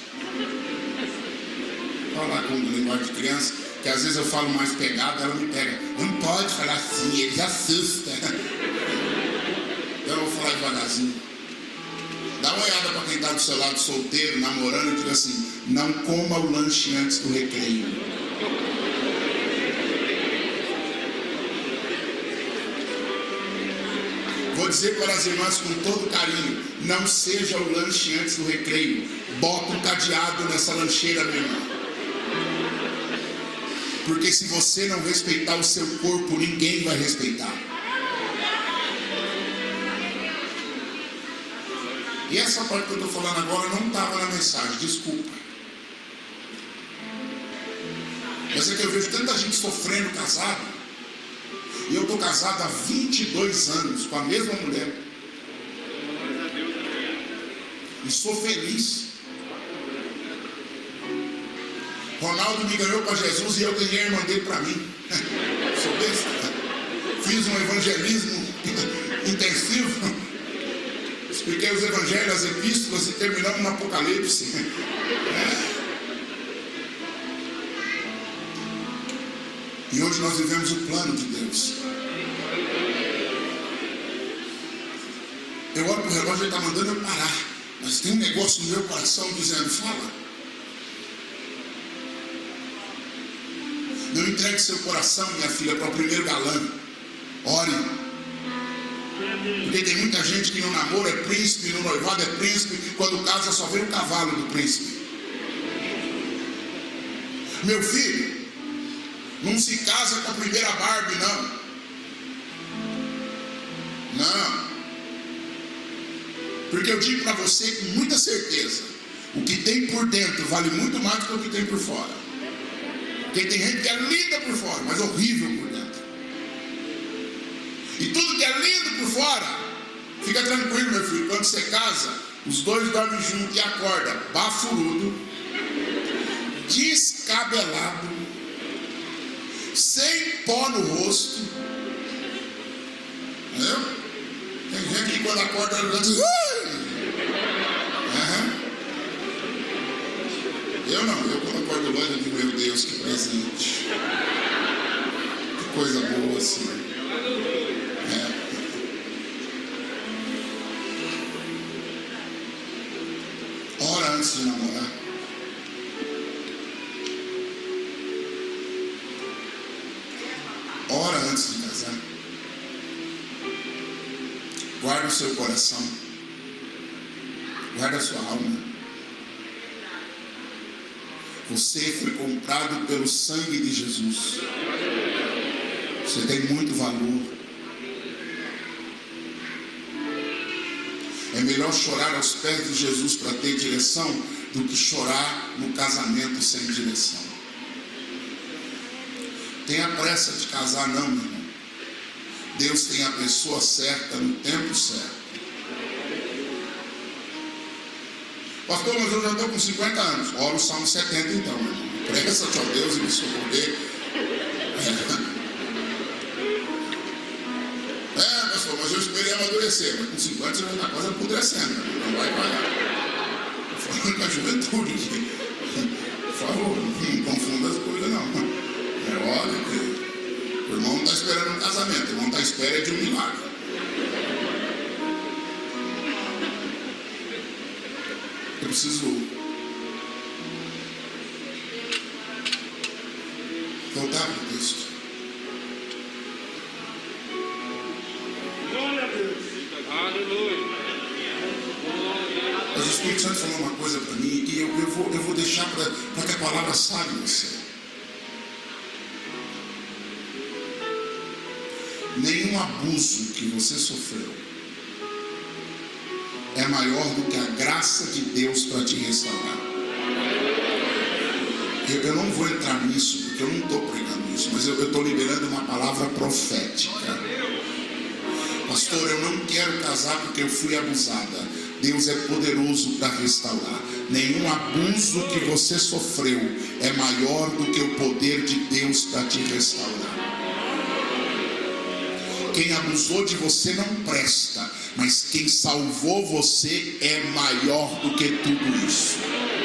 Falar com linguagem de criança, que às vezes eu falo mais pegado, ela me pega. Não pode falar assim, eles assustam. Então eu vou falar devagarzinho. Dá uma olhada para quem está do seu lado solteiro, namorando, e diga assim: não coma o lanche antes do recreio. Vou dizer para as irmãs com todo carinho: não seja o lanche antes do recreio. Bota um cadeado nessa lancheira, meu irmão. Porque se você não respeitar o seu corpo, ninguém vai respeitar. E essa parte que eu estou falando agora não estava na mensagem, desculpa. Mas é que eu vejo tanta gente sofrendo casado. E eu estou casado há 22 anos com a mesma mulher. E sou feliz. Ronaldo me ganhou para Jesus e eu ganhei a irmã dele para mim. Sou besta. Fiz um evangelismo intensivo. Expliquei os evangelhos, as epístolas e terminamos no Apocalipse. E hoje nós vivemos o plano de Deus. Eu olho para o relógio e ele está mandando eu parar. Mas tem um negócio no meu coração dizendo: fala. Não entregue seu coração, minha filha, para o primeiro galã. Ore. Porque tem muita gente que no namoro é príncipe, no noivado é príncipe, quando casa só vê o cavalo do príncipe. Meu filho, não se casa com a primeira Barbie, não. Não. Porque eu digo para você com muita certeza, o que tem por dentro vale muito mais do que o que tem por fora. Porque tem gente que é linda por fora, mas horrível por dentro. E tudo que é lindo por fora, fica tranquilo, meu filho, quando você casa, os dois dormem juntos e acordam bafurudo, descabelado, sem pó no rosto. Entendeu? Tem gente que quando acorda diz, eu não, eu quando acordo longe eu digo, meu Deus, que presente, que coisa boa assim. Ora antes de namorar. Ora antes de casar. Guarda o seu coração. Guarda a sua alma. Você foi comprado pelo sangue de Jesus. Você tem muito valor. É melhor chorar aos pés de Jesus para ter direção do que chorar no casamento sem direção. Tenha pressa de casar não, meu irmão. Deus tem a pessoa certa no tempo certo. Pastor, mas eu já estou com 50 anos. Ora o Salmo 70 então, meu irmão. Presta-te a Deus e me socorrer. Pastor, mas eu esperei amadurecer. Mas com 50 você já está quase apodrecendo. Não vai parar. Estou falando com a juventude aqui. Por favor, não confunda as coisas não. Olha que o irmão não está esperando um casamento, o irmão está à espera de um milagre. Eu preciso voltar para o texto. Mas o Espírito Santo falou uma coisa para mim e eu vou deixar para que a palavra saia em você. Nenhum abuso que você sofreu é maior do que a graça de Deus para te restaurar. Eu não vou entrar nisso, porque eu não estou pregando isso, mas eu estou liberando uma palavra profética. Pastor, eu não quero casar porque eu fui abusada. Deus é poderoso para restaurar. Nenhum abuso que você sofreu é maior do que o poder de Deus para te restaurar. Quem abusou de você não presta, mas quem salvou você é maior do que tudo isso.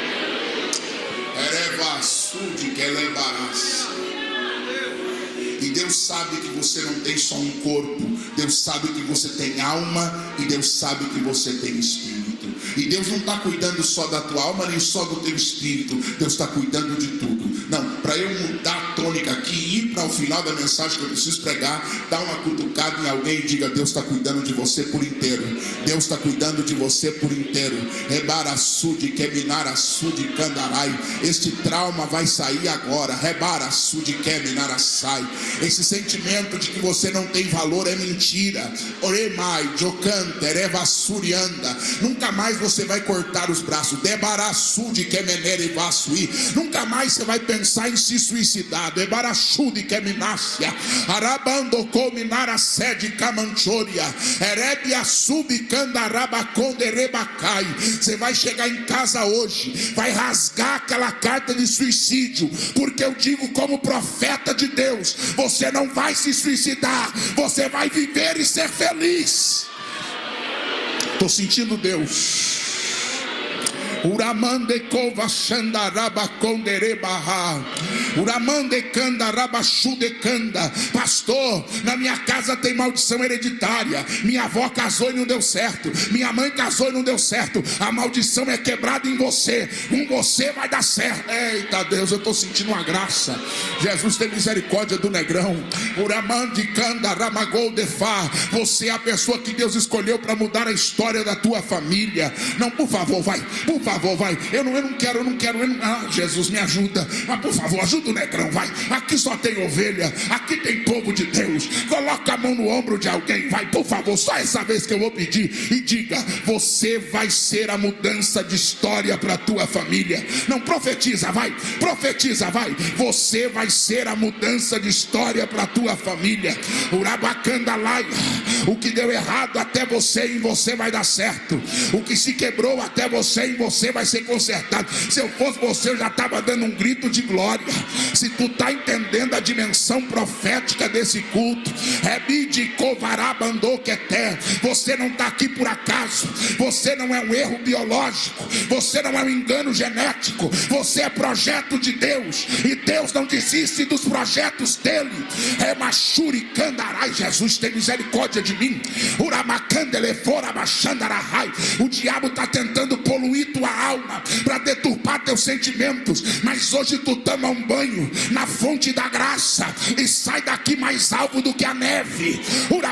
E Deus sabe que você não tem só um corpo. Deus sabe que você tem alma. E Deus sabe que você tem espírito. E Deus não está cuidando só da tua alma, nem só do teu espírito. Deus está cuidando de tudo. Não, para eu mudar a tônica aqui e ir para o final da mensagem que eu preciso pregar, dá uma cutucada em alguém e diga: Deus está cuidando de você por inteiro. Deus está cuidando de você por inteiro. Rebaraçude, queminaraçude, candarai. Este trauma vai sair agora. Rebaraçude, queminaraçai. Esse sentimento de que você não tem valor é mentira. Oremai, jocante, erevassurianda. Nunca mais você vai cortar os braços. Debaraçude, quemenere, vassui. Nunca mais você vai pensar em se suicidar. Debaraçude, queminácia. Arabando, cominara, sede, camanchoria. Erebia, subcandarabaconde, rebacai. Você vai chegar em casa hoje, vai rasgar aquela carta de suicídio, porque eu digo como profeta de Deus: você não vai se suicidar, você vai viver e ser feliz. Estou sentindo Deus. Uramande kova shandaraba konderebaha. Uramande kanda rabashude kanda. Pastor, na minha casa tem maldição hereditária. Minha avó casou e não deu certo. Minha mãe casou e não deu certo. A maldição é quebrada em você. Com você vai dar certo. Eita Deus, eu estou sentindo uma graça. Jesus tem misericórdia do negrão. Uramande kanda ramagol defá. Você é a pessoa que Deus escolheu para mudar a história da tua família. Não, por favor, vai. Por favor, vai. Eu não quero. Ah, Jesus, me ajuda. Mas por favor, ajuda ajuda o negrão, vai. Aqui só tem ovelha, aqui tem povo de Deus. Coloca a mão no ombro de alguém, vai, por favor, só essa vez que eu vou pedir, e diga: você vai ser a mudança de história para a tua família. Não, profetiza, vai, você vai ser a mudança de história para a tua família. Urabacandalaia, o que deu errado até você, em você vai dar certo. O que se quebrou até você, em você vai ser consertado. Se eu fosse você, eu já estava dando um grito de glória. Se tu está entendendo a dimensão profética desse culto, você não está aqui por acaso. Você não é um erro biológico, você não é um engano genético, você é projeto de Deus, e Deus não desiste dos projetos dele. É Machuri Candarai, Jesus tem misericórdia de mim. O diabo está tentando poluir tua alma para deturpar teus sentimentos, mas hoje tu toma um banho na fonte da graça e sai daqui mais alvo do que a neve.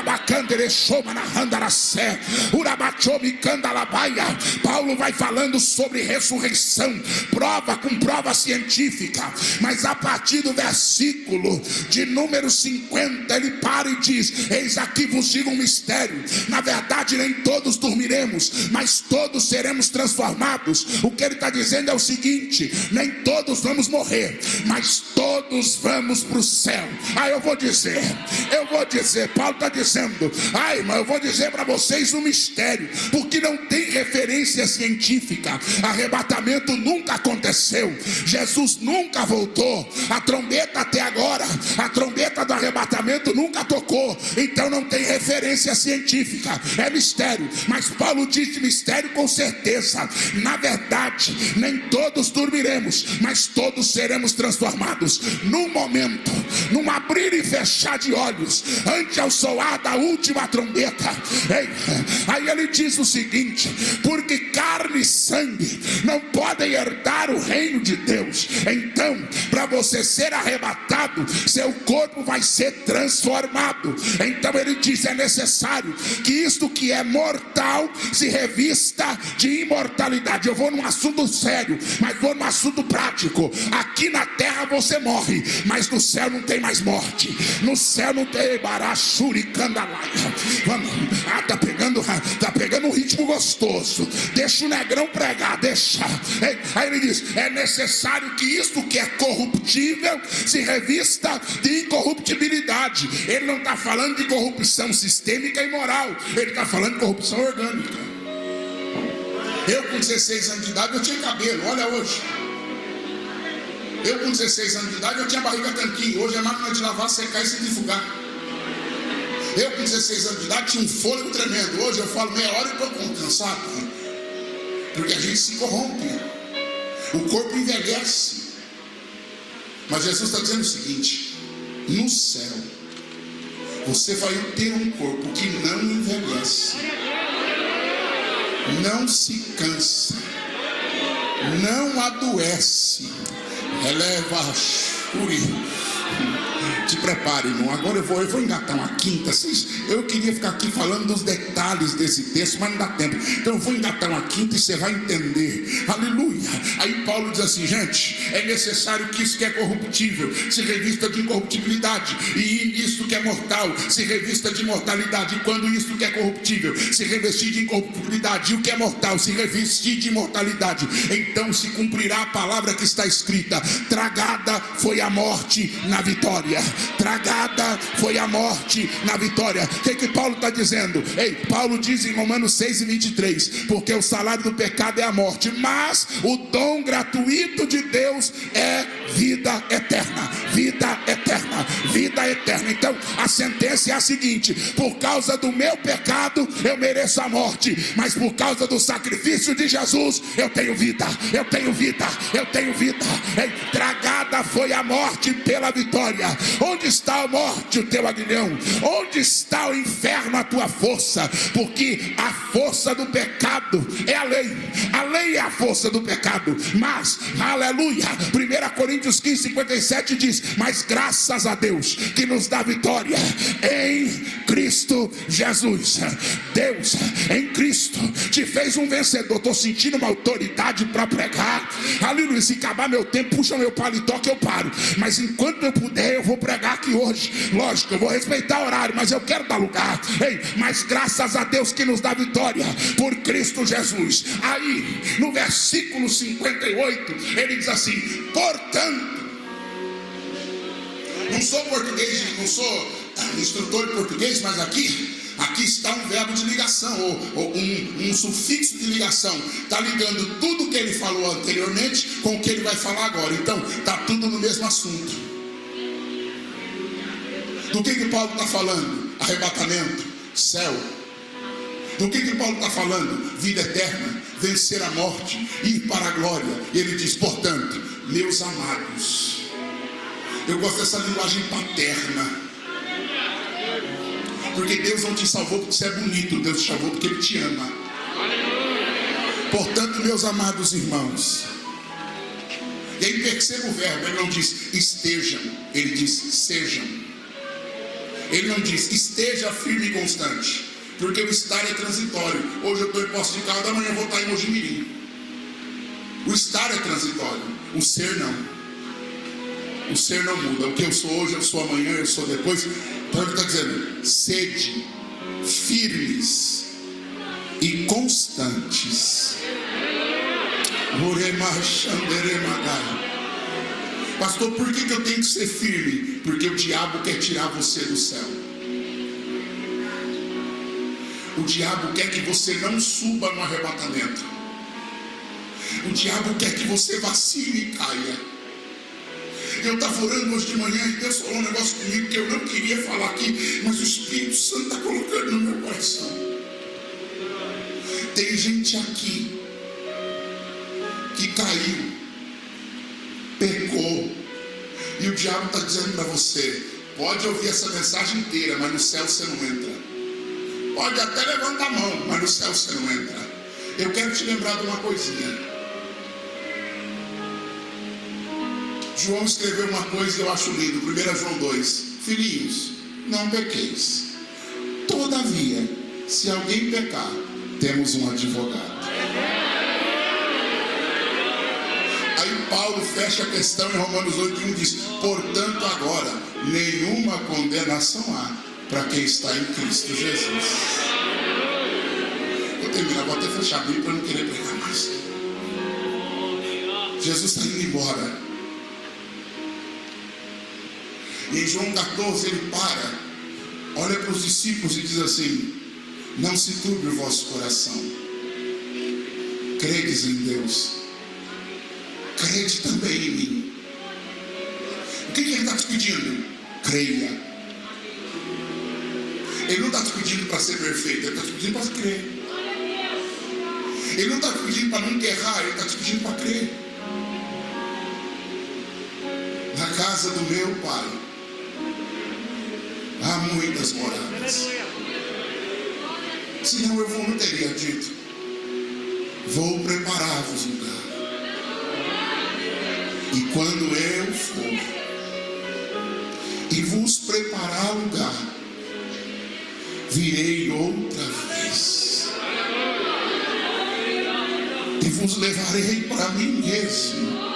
Paulo vai falando sobre ressurreição, com prova científica, mas a partir do versículo de número 50 ele para e diz: eis aqui vos digo um mistério, na verdade nem todos dormiremos, mas todos seremos transformados. O que ele está dizendo é o seguinte: nem todos vamos morrer, mas todos vamos para o céu. Eu vou dizer, Paulo está dizendo, irmão, eu vou dizer para vocês um mistério, porque não tem referência científica. Arrebatamento nunca aconteceu, Jesus nunca voltou, a trombeta até agora, a trombeta do arrebatamento nunca tocou, então não tem referência científica, é mistério. Mas Paulo diz mistério com certeza. Na verdade, nem todos dormiremos, mas todos seremos transformados num momento, num abrir e fechar de olhos, ante ao soar da última trombeta. Aí ele diz o seguinte: porque carne e sangue não podem herdar o reino de Deus. Então, para você ser arrebatado, seu corpo vai ser transformado. Então ele diz: é necessário que isto que é mortal se revista de imortalidade. Eu vou num assunto sério, mas vou num assunto prático. Aqui na terra você morre, mas no céu não tem mais morte. No céu não tem barachuri candalaia. Vamos, tá pegando um ritmo gostoso. Deixa o negrão pregar, deixa. Aí ele diz: é necessário que isto que é corruptível se revista de incorruptibilidade. Ele não está falando de corrupção sistêmica e moral, ele está falando de corrupção orgânica. Eu com 16 anos de idade eu tinha cabelo, olha hoje. Eu com 16 anos de idade eu tinha barriga tanquinho. Hoje é máquina de lavar, secar e centrifugar. Eu com 16 anos de idade tinha um fôlego tremendo. Hoje eu falo meia hora e estou cansado, porque a gente se corrompe, o corpo envelhece. Mas Jesus está dizendo o seguinte: no céu você vai ter um corpo que não envelhece, não se cansa, não adoece. Eleva a te prepare, irmão. Agora eu vou engatar uma quinta. Eu queria ficar aqui falando dos detalhes desse texto, mas não dá tempo. Então eu vou engatar uma quinta e você vai entender. Aleluia. Aí Paulo diz assim: gente, é necessário que isso que é corruptível se revista de incorruptibilidade, e isso que é mortal se revista de imortalidade. E quando isso que é corruptível se revestir de incorruptibilidade, e o que é mortal se revestir de imortalidade, então se cumprirá a palavra que está escrita: tragada foi a morte na vitória. Tragada foi a morte na vitória. O que Paulo está dizendo? Paulo diz em Romanos 6:23: porque o salário do pecado é a morte, mas o dom gratuito de Deus é vida eterna. Vida eterna, vida eterna. Então a sentença é a seguinte: por causa do meu pecado eu mereço a morte, mas por causa do sacrifício de Jesus eu tenho vida, eu tenho vida, eu tenho vida. Tragada foi a morte pela vitória. Onde está a morte, o teu aguilhão? Onde está o inferno, a tua força? Porque a força do pecado é a lei. A lei é a força do pecado. Mas, aleluia, 1 Coríntios 15:57 diz: mas graças a Deus, Deus que nos dá vitória em Cristo Jesus. Deus em Cristo te fez um vencedor. Estou sentindo uma autoridade para pregar. Aleluia. Se acabar meu tempo, puxa meu paletó que eu paro. Mas enquanto eu puder, eu vou pregar aqui hoje. Lógico, eu vou respeitar o horário, mas eu quero dar lugar. Ei, mas graças a Deus que nos dá vitória por Cristo Jesus. Aí, no versículo 58, ele diz assim: portanto, não sou português, não sou instrutor de português, mas aqui está um verbo de ligação, ou um sufixo de ligação. Está ligando tudo que ele falou anteriormente com o que ele vai falar agora. Então, está tudo no mesmo assunto. Do que Paulo está falando? Arrebatamento, céu. Do que Paulo está falando? Vida eterna, vencer a morte, ir para a glória. E ele diz, portanto, meus amados. Eu gosto dessa linguagem paterna. Porque Deus não te salvou porque você é bonito, Deus te salvou porque Ele te ama. Portanto, meus amados irmãos. E aí perceba o verbo, ele não diz estejam, ele diz sejam. Ele não diz esteja firme e constante, porque o estar é transitório. Hoje eu estou em Poços de Caldas, amanhã eu vou estar em Mojimirim. O estar é transitório, o ser não. O ser não muda. O que eu sou hoje, eu sou amanhã, eu sou depois. Então ele está dizendo, sede firmes e constantes. Pastor, por que eu tenho que ser firme? Porque o diabo quer tirar você do céu. O diabo quer que você não suba no arrebatamento. O diabo quer que você vacile e caia. Eu estava orando hoje de manhã e Deus falou um negócio comigo que eu não queria falar aqui, mas o Espírito Santo está colocando no meu coração. Tem gente aqui que caiu, pecou, e o diabo está dizendo para você, pode ouvir essa mensagem inteira, mas no céu você não entra. Pode até levantar a mão, mas no céu você não entra. Eu quero te lembrar de uma coisinha. João escreveu uma coisa que eu acho lindo, 1 João 2, filhinhos, não pequeis. Todavia, se alguém pecar, temos um advogado. Aí Paulo fecha a questão em Romanos 8:1 diz, portanto agora, nenhuma condenação há para quem está em Cristo Jesus. Vou terminar, vou até fechar a Bíblia para não querer pregar mais. Jesus está indo embora. E em João 14 ele para, olha para os discípulos e diz assim, não se turbe o vosso coração, credes em Deus, crede também em mim. O que ele está te pedindo? Creia. Ele não está te pedindo para ser perfeito, ele está te pedindo para crer. Ele não está te pedindo para não errar, ele está te pedindo para crer. Na casa do meu Pai há muitas moradas. Senão eu não teria dito, vou preparar-vos lugar. E quando eu for e vos preparar lugar, virei outra vez e vos levarei para mim mesmo.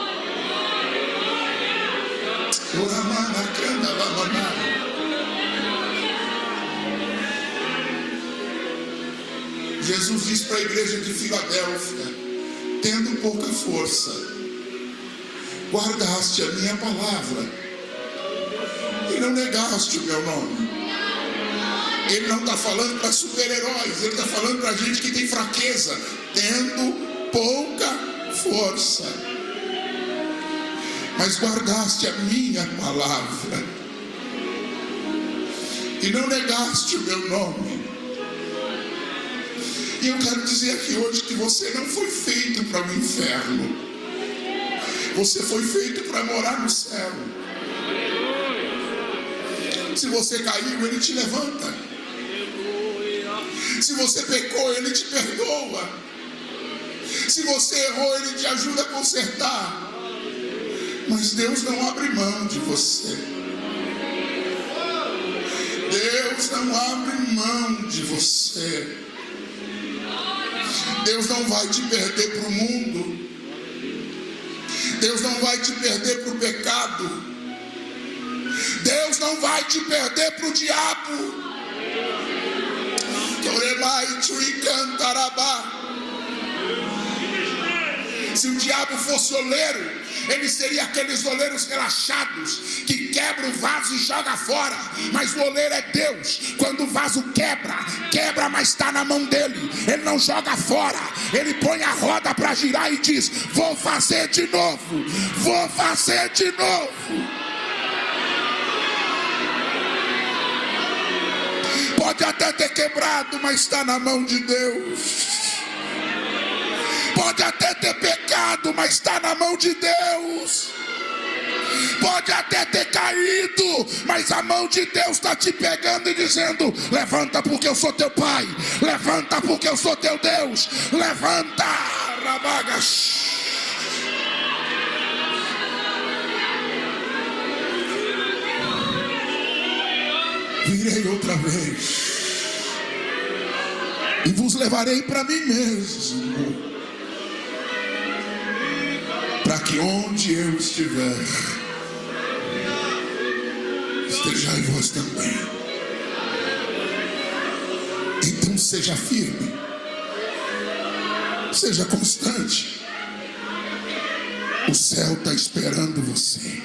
Jesus diz para a igreja de Filadélfia, tendo pouca força, guardaste a minha palavra e não negaste o meu nome. Ele não está falando para super-heróis, ele está falando para gente que tem fraqueza, tendo pouca força, mas guardaste a minha palavra e não negaste o meu nome. E eu quero dizer aqui hoje que você não foi feito para o inferno, você foi feito para morar no céu. Se você caiu, ele te levanta. Se você pecou, ele te perdoa. Se você errou, ele te ajuda a consertar. Mas Deus não abre mão de você. Deus não abre mão de você. Deus não vai te perder para o mundo. Deus não vai te perder para o pecado. Deus não vai te perder para o diabo. Se o diabo fosse oleiro, ele seria aqueles oleiros relaxados que quebra o vaso e joga fora. Mas o oleiro é Deus. Quando o vaso quebra, mas está na mão dele. Ele não joga fora. Ele põe a roda para girar e diz: vou fazer de novo. Vou fazer de novo. Pode até ter quebrado, mas está na mão de Deus. Pode até ter pecado, mas está na mão de Deus. Pode até ter caído, mas a mão de Deus está te pegando e dizendo: levanta, porque eu sou teu pai. Levanta, porque eu sou teu Deus. Levanta, rabagas. Virei outra vez e vos levarei para mim mesmo, para que onde eu estiver, estejai vós também. Então seja firme, seja constante. O céu está esperando você.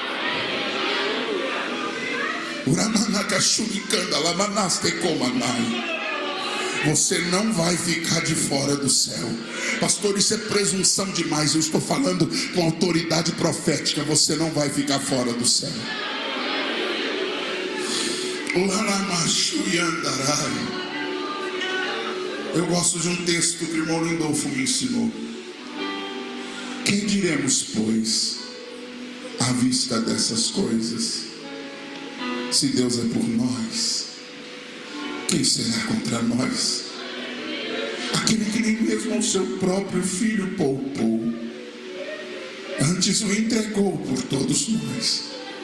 Você não vai ficar de fora do céu. Pastor, isso é presunção demais. Eu estou falando com autoridade profética. Você não vai ficar fora do céu. Eu gosto de um texto que o irmão Lindolfo me ensinou. Quem diremos, pois, à vista dessas coisas? Se Deus é por nós, quem será contra nós? Aquele que nem mesmo o seu próprio filho poupou, antes o entregou por todos nós.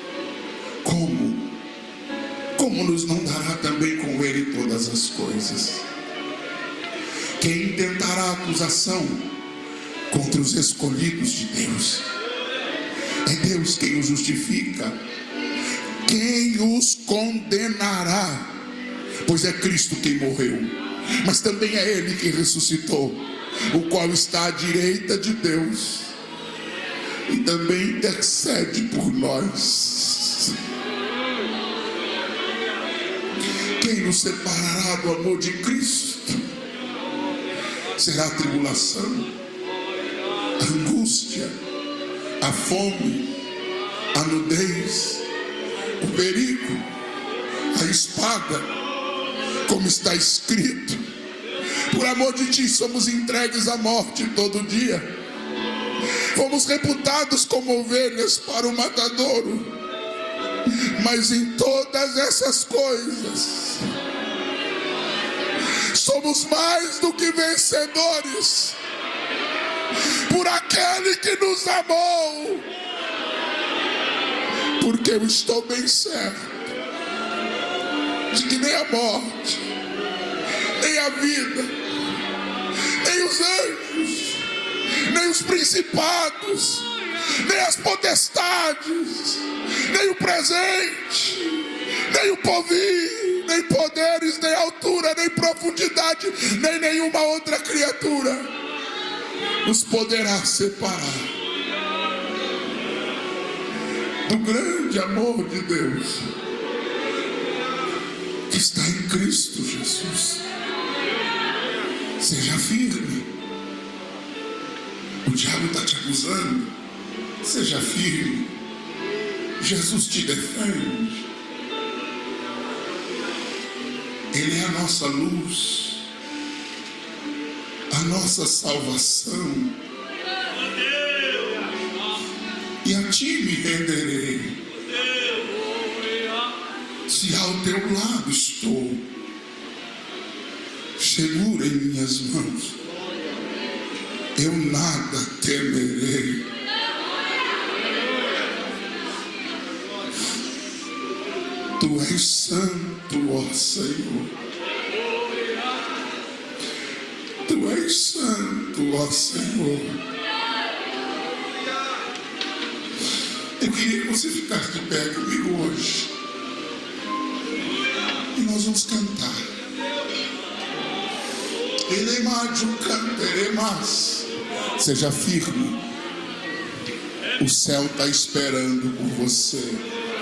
Como nos não dará também com ele todas as coisas? Quem intentará acusação contra os escolhidos de Deus? É Deus quem os justifica. Quem os condenará? Pois é Cristo quem morreu, mas também é Ele quem ressuscitou, o qual está à direita de Deus e também intercede por nós. Quem nos separará do amor de Cristo? Será a tribulação, a angústia, a fome, a nudez, o perigo, a espada, como está escrito: por amor de ti somos entregues à morte todo dia, fomos reputados como ovelhas para o matadouro. Mas em todas essas coisas somos mais do que vencedores por aquele que nos amou. Porque eu estou bem certo de que nem a morte, nem a vida, nem os anjos, nem os principados, nem as potestades, nem o presente, nem o porvir, nem poderes, nem altura, nem profundidade, nem nenhuma outra criatura nos poderá separar do grande amor de Deus que está em Cristo Jesus. Seja firme. O diabo está te acusando. Seja firme. Jesus te defende. Ele é a nossa luz, a nossa salvação. E a ti me renderei, se ao teu lado estou, segura em minhas mãos, eu nada temerei. Tu és santo, ó Senhor. Tu és santo, ó Senhor. Eu queria que você ficasse de pé comigo hoje. E nós vamos cantar. Seja firme. O céu está esperando por você.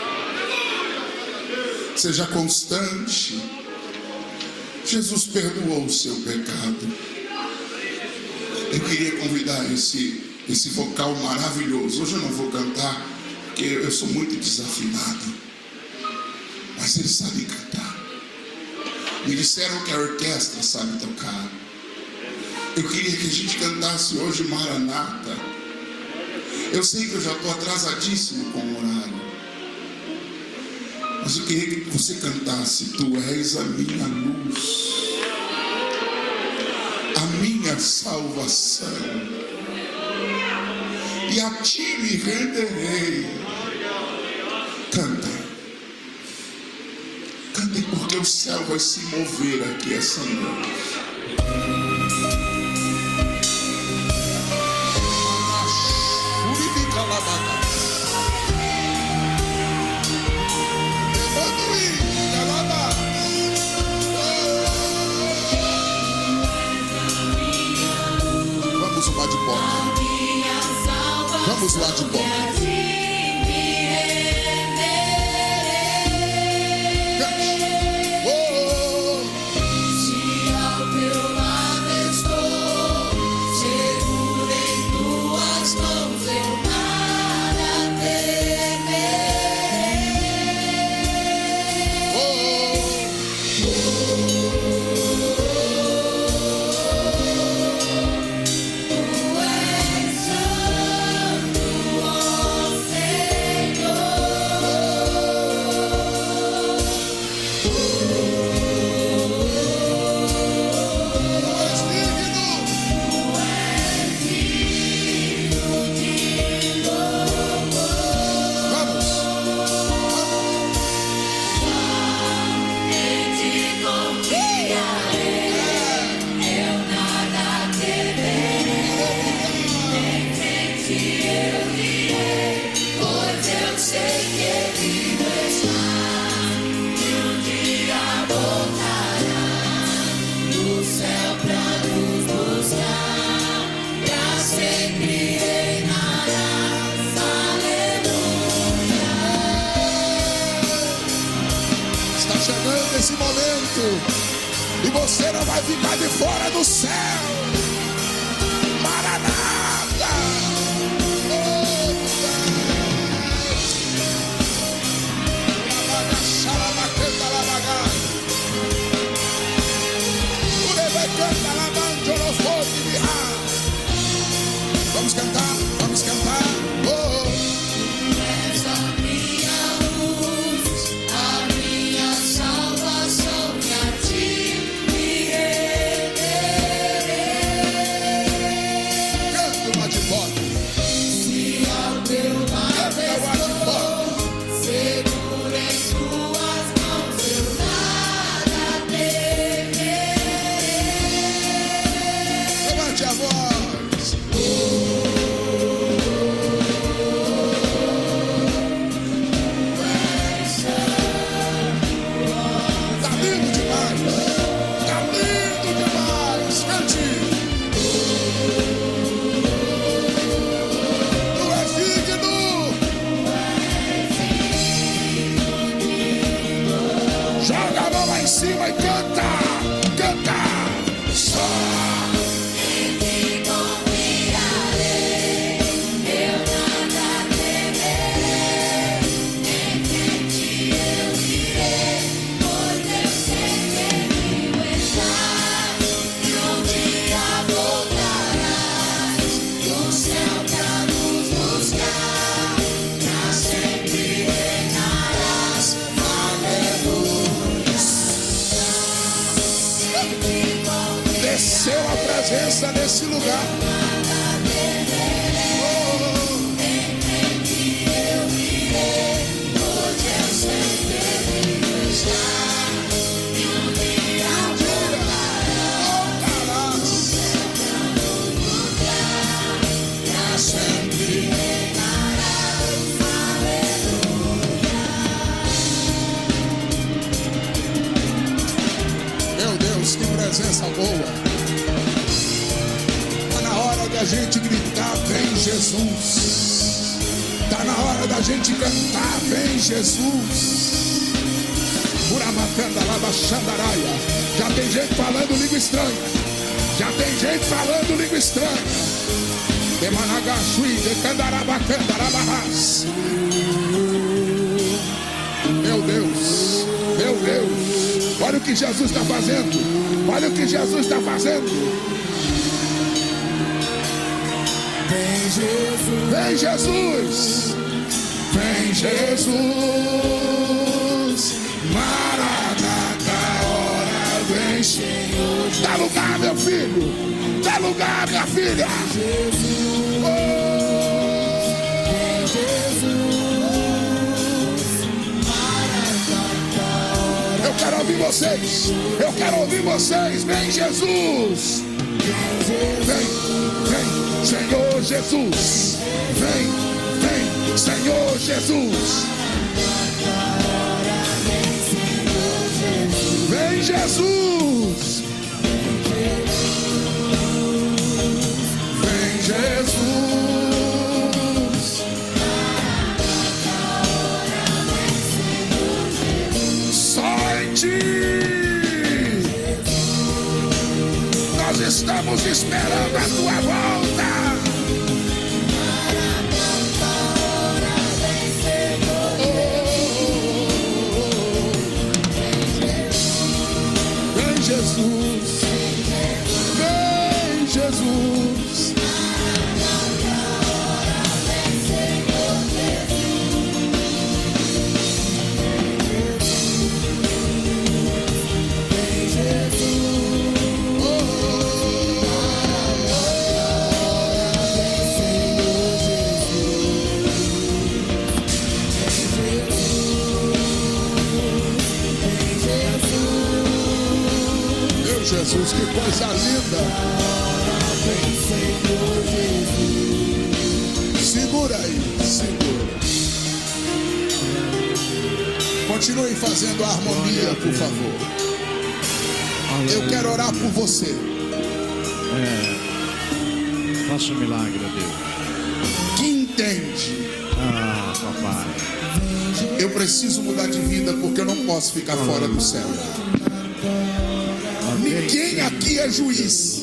Seja constante. Jesus perdoou o seu pecado. Eu queria convidar esse vocal maravilhoso. Hoje eu não vou cantar, porque eu sou muito desafinado. Mas eles sabem cantar. Me disseram que a orquestra sabe tocar. Eu queria que a gente cantasse hoje Maranata. Eu sei que eu já estou atrasadíssimo com o horário. Mas eu queria que você cantasse: Tu és a minha luz, a minha salvação, e a ti me renderei. Canta. Cantem, porque o céu vai se mover aqui essa noite. Vamos lá de bola. Vamos lá de bola. Esse momento, e você não vai ficar de fora do céu. Maranata. Vamos cantar, vamos cantar. Presença nesse lugar. presença boa. Está na hora da gente gritar: vem Jesus. Está na hora da gente cantar: vem Jesus. Uramatanda Labaxandaraia. Já tem gente falando língua estranha. Já tem gente falando língua estranha. Demanagashui, Decandarabacandarabarras. Meu Deus, meu Deus. Olha o que Jesus está fazendo. Olha o que Jesus está fazendo. Vem Jesus. Vem Jesus. Vem Jesus. Maranata, hora vem, Senhor. Dá lugar, meu filho. Dá lugar, minha filha. Oh. Vem Jesus. Maranata, hora. Eu quero ouvir vocês. Eu quero ouvir vocês. Vem Jesus. Vem, vem, Senhor Jesus. Vem, vem, Senhor Jesus. Vem Jesus. Vem Jesus. Só em ti nós estamos esperando a tua volta. Jesus, vem Jesus. Jesus, que coisa linda. Segura aí, segura. Continue fazendo a harmonia, por favor. Eu quero orar por você. Faça um milagre, Deus. Que entende. Papai. Eu preciso mudar de vida porque eu não posso ficar fora do céu. Ninguém aqui é juiz.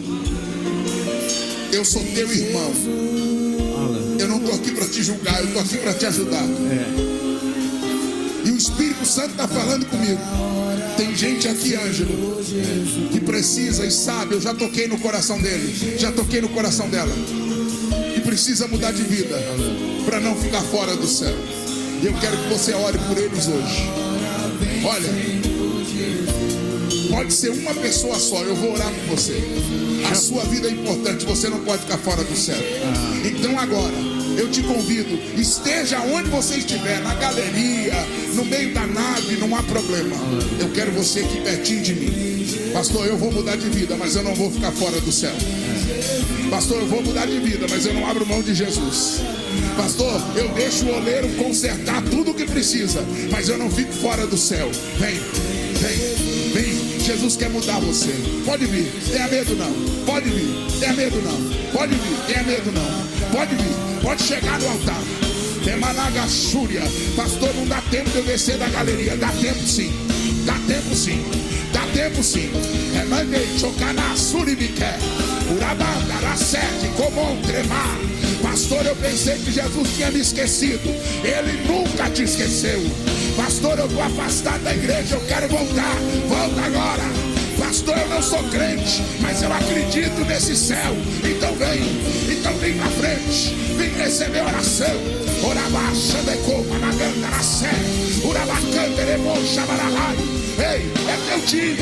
Eu sou teu irmão. Eu não estou aqui para te julgar, eu estou aqui para te ajudar. E o Espírito Santo está falando comigo. Tem gente aqui, Ângelo, que precisa e sabe. Eu já toquei no coração dele, já toquei no coração dela, que precisa mudar de vida para não ficar fora do céu. E eu quero que você ore por eles hoje. Olha, pode ser uma pessoa só, eu vou orar por você. A sua vida é importante, você não pode ficar fora do céu. Então agora, eu te convido, esteja onde você estiver, na galeria, no meio da nave, não há problema. Eu quero você aqui pertinho de mim. Pastor, eu vou mudar de vida, mas eu não vou ficar fora do céu. Pastor, eu vou mudar de vida, mas eu não abro mão de Jesus. Pastor, eu deixo o oleiro consertar tudo o que precisa, mas eu não fico fora do céu. Vem, vem, vem. Jesus quer mudar você. Pode vir, tenha medo não. Pode vir, tenha medo não. Pode vir, tenha medo não. Pode vir, pode chegar no altar. Temanagachúria. Pastor, não dá tempo de eu descer da galeria. Dá tempo sim. Dá tempo sim. Dá tempo sim. Mandei chocar na suribique. Urabanda, na sete, comum, tremar. Pastor, eu pensei que Jesus tinha me esquecido. Ele nunca te esqueceu. Pastor, eu estou afastado da igreja, eu quero voltar. Volta agora. Pastor, eu não sou crente, mas eu acredito nesse céu. Então vem pra frente. Vem receber oração. Orabaixa de coma na ganda na sé. Urabacanda de mocha baralai. Ei, é teu dia.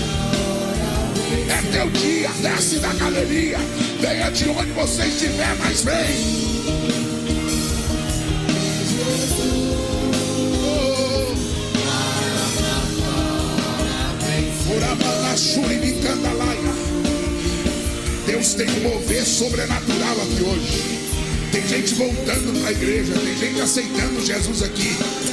É teu dia. Desce da galeria. Venha de onde você estiver, mas vem. Deus tem um mover sobrenatural aqui hoje. Tem gente voltando para a igreja, tem gente aceitando Jesus aqui.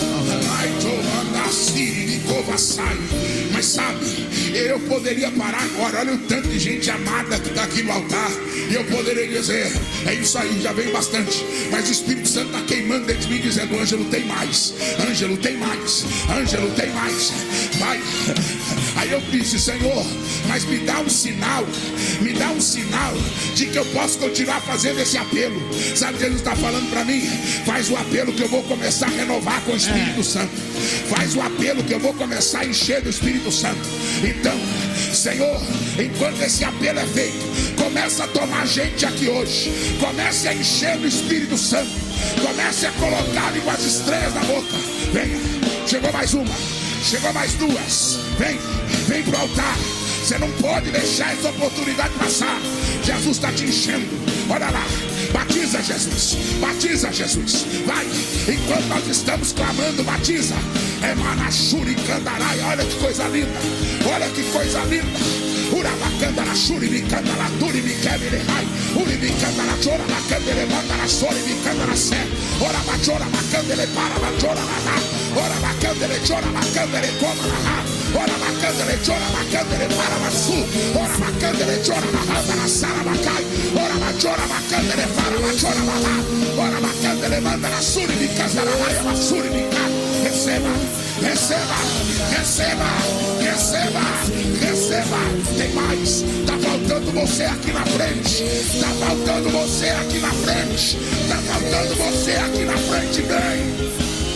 Mas sabe, eu poderia parar agora. Olha o tanto de gente amada que está aqui no altar. E eu poderia dizer: é isso aí, já veio bastante. Mas o Espírito Santo está queimando dentro de mim, dizendo: Ângelo, tem mais. Ângelo, tem mais. Ângelo, tem mais. Vai. Aí eu disse: Senhor, mas me dá um sinal. Me dá um sinal de que eu posso continuar fazendo esse apelo. Sabe o que Jesus está falando para mim? Faz o apelo que eu vou começar a renovar com o Espírito Santo. Faz o apelo que eu vou começar a encher do Espírito Santo. Então, Senhor, enquanto esse apelo é feito, começa a tomar gente aqui hoje. Comece a encher do Espírito Santo. Comece a colocar línguas estranhas na boca. Venha, chegou mais uma, chegou mais duas. Vem pro altar. Você não pode deixar essa oportunidade passar. Jesus está te enchendo. Olha lá. Batiza, Jesus. Batiza, Jesus. Vai. Enquanto nós estamos clamando, batiza. É Manachuri Candarai. Olha que coisa linda. Olha que coisa linda. Urabacanda na Shuri me canta na Turi me quebra rai. Uri me canta na Chora na Candele manda na Sori me canta na Sé. Ora bachora na Candele para na Chora na Rá. Ora bacandele chora na Candele coma na Rá. Ora bacandele chora na Candele para na Sul. Ora bacandele chora na Rá na Sara Bacai. Ora bachora na Candele para na Chora na Rá. Ora bacandele manda na Suri me canta na Rá na Suri me canta. Receba, receba, receba, receba, receba. Tem mais. Tá faltando você aqui na frente. Tá faltando você aqui na frente. Tá faltando você aqui na frente. Vem.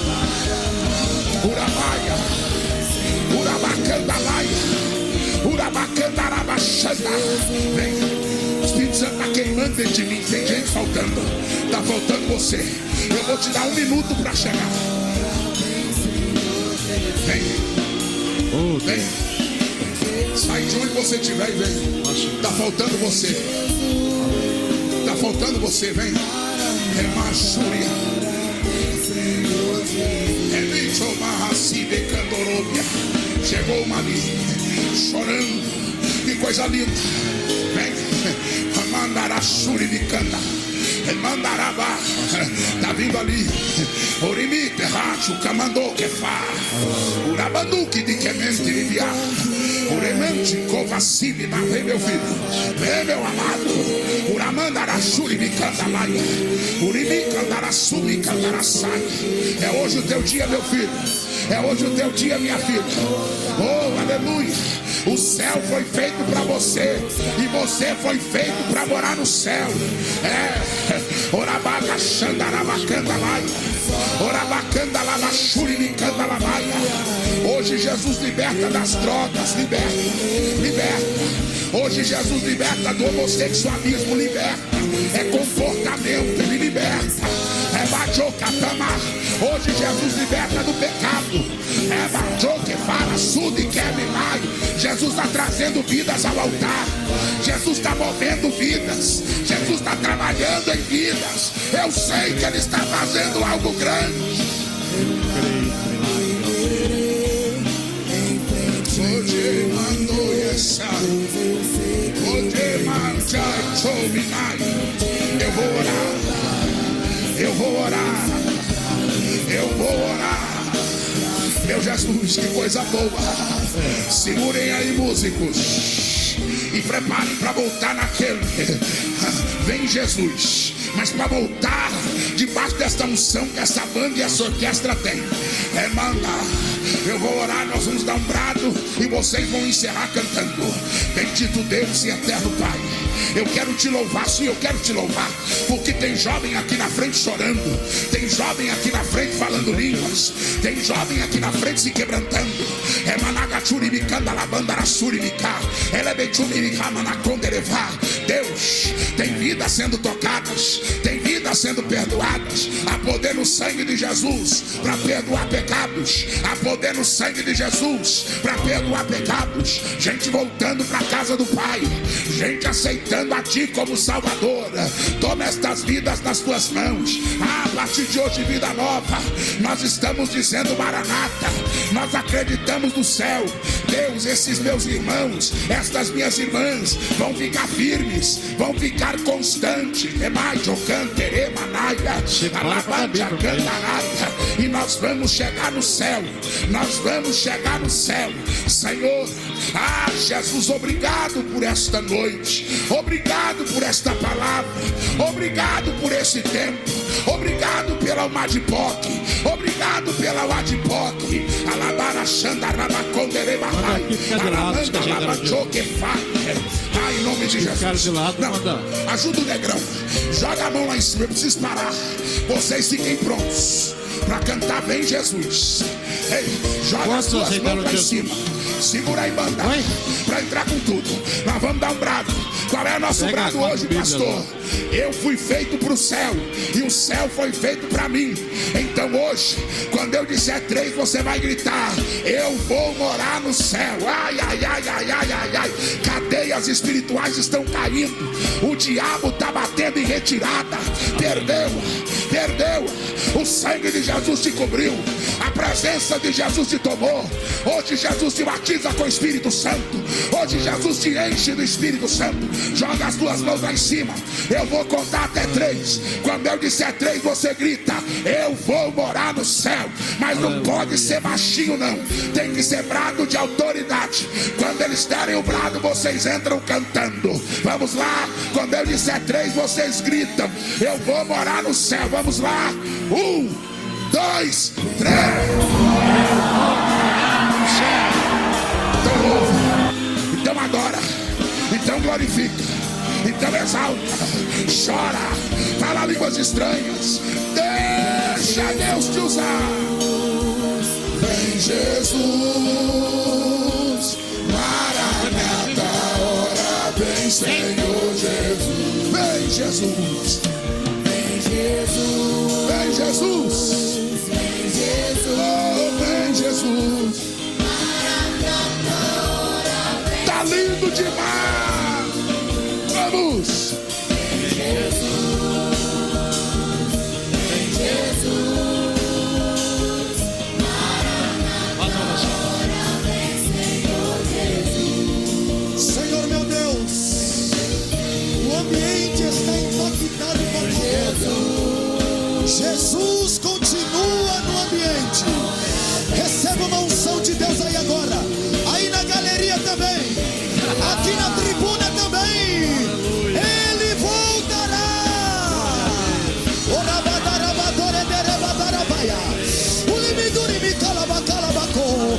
Urabaia, Urabacandalaia, Urabacandarabachanda. Vem. O Espírito Santo está queimando dentro de mim. Tem gente faltando. Tá faltando você. Eu vou te dar 1 minuto para chegar. Vem. Vem. Sai de onde você estiver e vem. Tá faltando você. Tá faltando você, vem. É Machúria. É Licho Marracibe Candorobia. Chegou uma ali, chorando. Que coisa linda. Vem. Mandarachuri de Canda. Mandarabá, tá vindo ali. Orimi, Terracho, Camandô, Kefá, Urabanduque de Quemente, Liviá, Uremente, Covacibe, vem meu filho, vem meu amado. Uramandarachuri, me candalaia, Urimi, Candaraçumi, Candaraçai. É hoje o teu dia, meu filho. É hoje o teu dia, minha filha. Oh, aleluia. O céu foi feito para você. E você foi feito para morar no céu. É. Orabaca xandarabacandalaia. Orabacanda lavachuri nicandalaia. Hoje Jesus liberta das drogas. Liberta. Hoje Jesus liberta do homossexualismo. Liberta. É comportamento. Ele liberta. É bajocatama. Hoje Jesus liberta do pecado. É bajoque para sul e quebra mais. Jesus está trazendo vidas ao altar. Jesus está movendo vidas. Jesus está trabalhando em vidas. Eu sei que Ele está fazendo algo grande. Hoje mandou essa. Hoje mandou chominai. Eu vou orar. Eu vou orar. Eu vou orar. Meu Jesus, que coisa boa. Segurem aí, músicos, e preparem para voltar naquele. Vem Jesus. Mas para voltar debaixo desta unção que essa banda e essa orquestra tem, é mandar. Eu vou orar, nós vamos dar um brado e vocês vão encerrar cantando. Bendito Deus e eterno Pai, eu quero te louvar, sim, eu quero te louvar, porque tem jovem aqui na frente chorando, tem jovem aqui na frente falando línguas, tem jovem aqui na frente se quebrantando. É managachuri micanda labandara surimiká, ela é betchumiriká manaconderevá. Deus, tem vidas sendo tocadas, tem vidas sendo perdoadas. Há poder no sangue de Jesus para perdoar pecados. Há poder no sangue de Jesus para perdoar pecados. Gente voltando para a casa do Pai, gente aceitando a Ti como Salvador. Toma estas vidas nas Tuas mãos. A partir de hoje, vida nova. Nós estamos dizendo Maranata. Nós acreditamos no céu. Deus, esses meus irmãos, estas minhas irmãs vão ficar firmes, vão ficar constantes. É mais, Jocantere. e nós vamos chegar no céu. Nós vamos chegar no céu. Senhor, Jesus, obrigado por esta noite. Obrigado por esta palavra. Obrigado por esse tempo. Obrigado pela Almadipoc. Obrigado pela Almadipoc. Em nome de Jesus. Não, ajuda o negrão. Joga a mão lá em cima. Eu preciso parar. Vocês fiquem prontos para cantar Vem Jesus. Ei, joga as duas mãos lá em cima. Segura aí, banda, para entrar com tudo. Nós vamos dar um brado. Qual é o nosso brado hoje, pastor? Eu fui feito para o céu e o céu foi feito para mim. Então hoje, quando eu disser 3, você vai gritar: eu vou morar no céu. Ai, ai, ai, ai, ai, ai, ai. Cadeias espirituais estão caindo. O diabo está batendo em retirada. Perdeu. O sangue de Jesus te cobriu. A presença de Jesus te tomou. Hoje Jesus te batiza com o Espírito Santo. Hoje Jesus te enche do Espírito Santo. Joga as duas mãos lá em cima. Eu vou contar até 3. Quando eu disser 3, você grita: eu vou morar no céu. Mas não pode ser baixinho, não. Tem que ser brado de autoridade. Quando eles derem o brado, vocês entram cantando. Vamos lá. Quando eu disser 3, vocês gritam: eu vou morar no céu. Vamos lá. 1, 2, 3. Então louva. Então adora. Então glorifica. Então exalta. Chora. Fala línguas estranhas. Deixa Deus te usar. Vem Jesus. Maranata, ora vem Senhor Jesus. Vem Jesus. Vem Jesus. Vem Jesus. Vem Jesus. Oh, vem Jesus. Tá lindo demais. Vamos. Vem Jesus. Vem Jesus. Senhor meu Deus, o ambiente está impactado por Jesus. Jesus continua no ambiente. Receba uma unção de Deus aí agora. Aí na galeria também. Aqui na tribuna também. Ele voltará. O limiduri me calabacalabaco.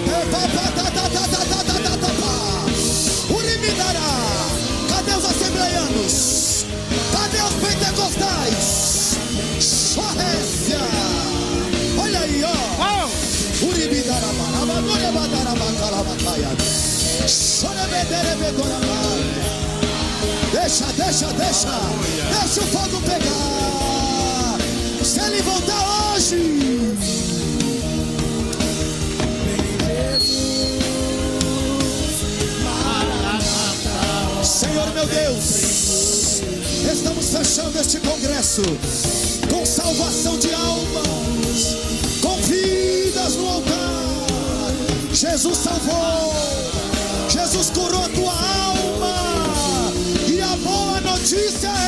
Cadê os assembleianos? Cadê os pentecostais? Chorrécia. Olha aí, ó. Deixa o fogo pegar. Se ele voltar hoje. Senhor meu Deus, estamos fechando este congresso com salvação de almas, com vidas no altar. Jesus salvou, Jesus curou a tua alma, e a boa notícia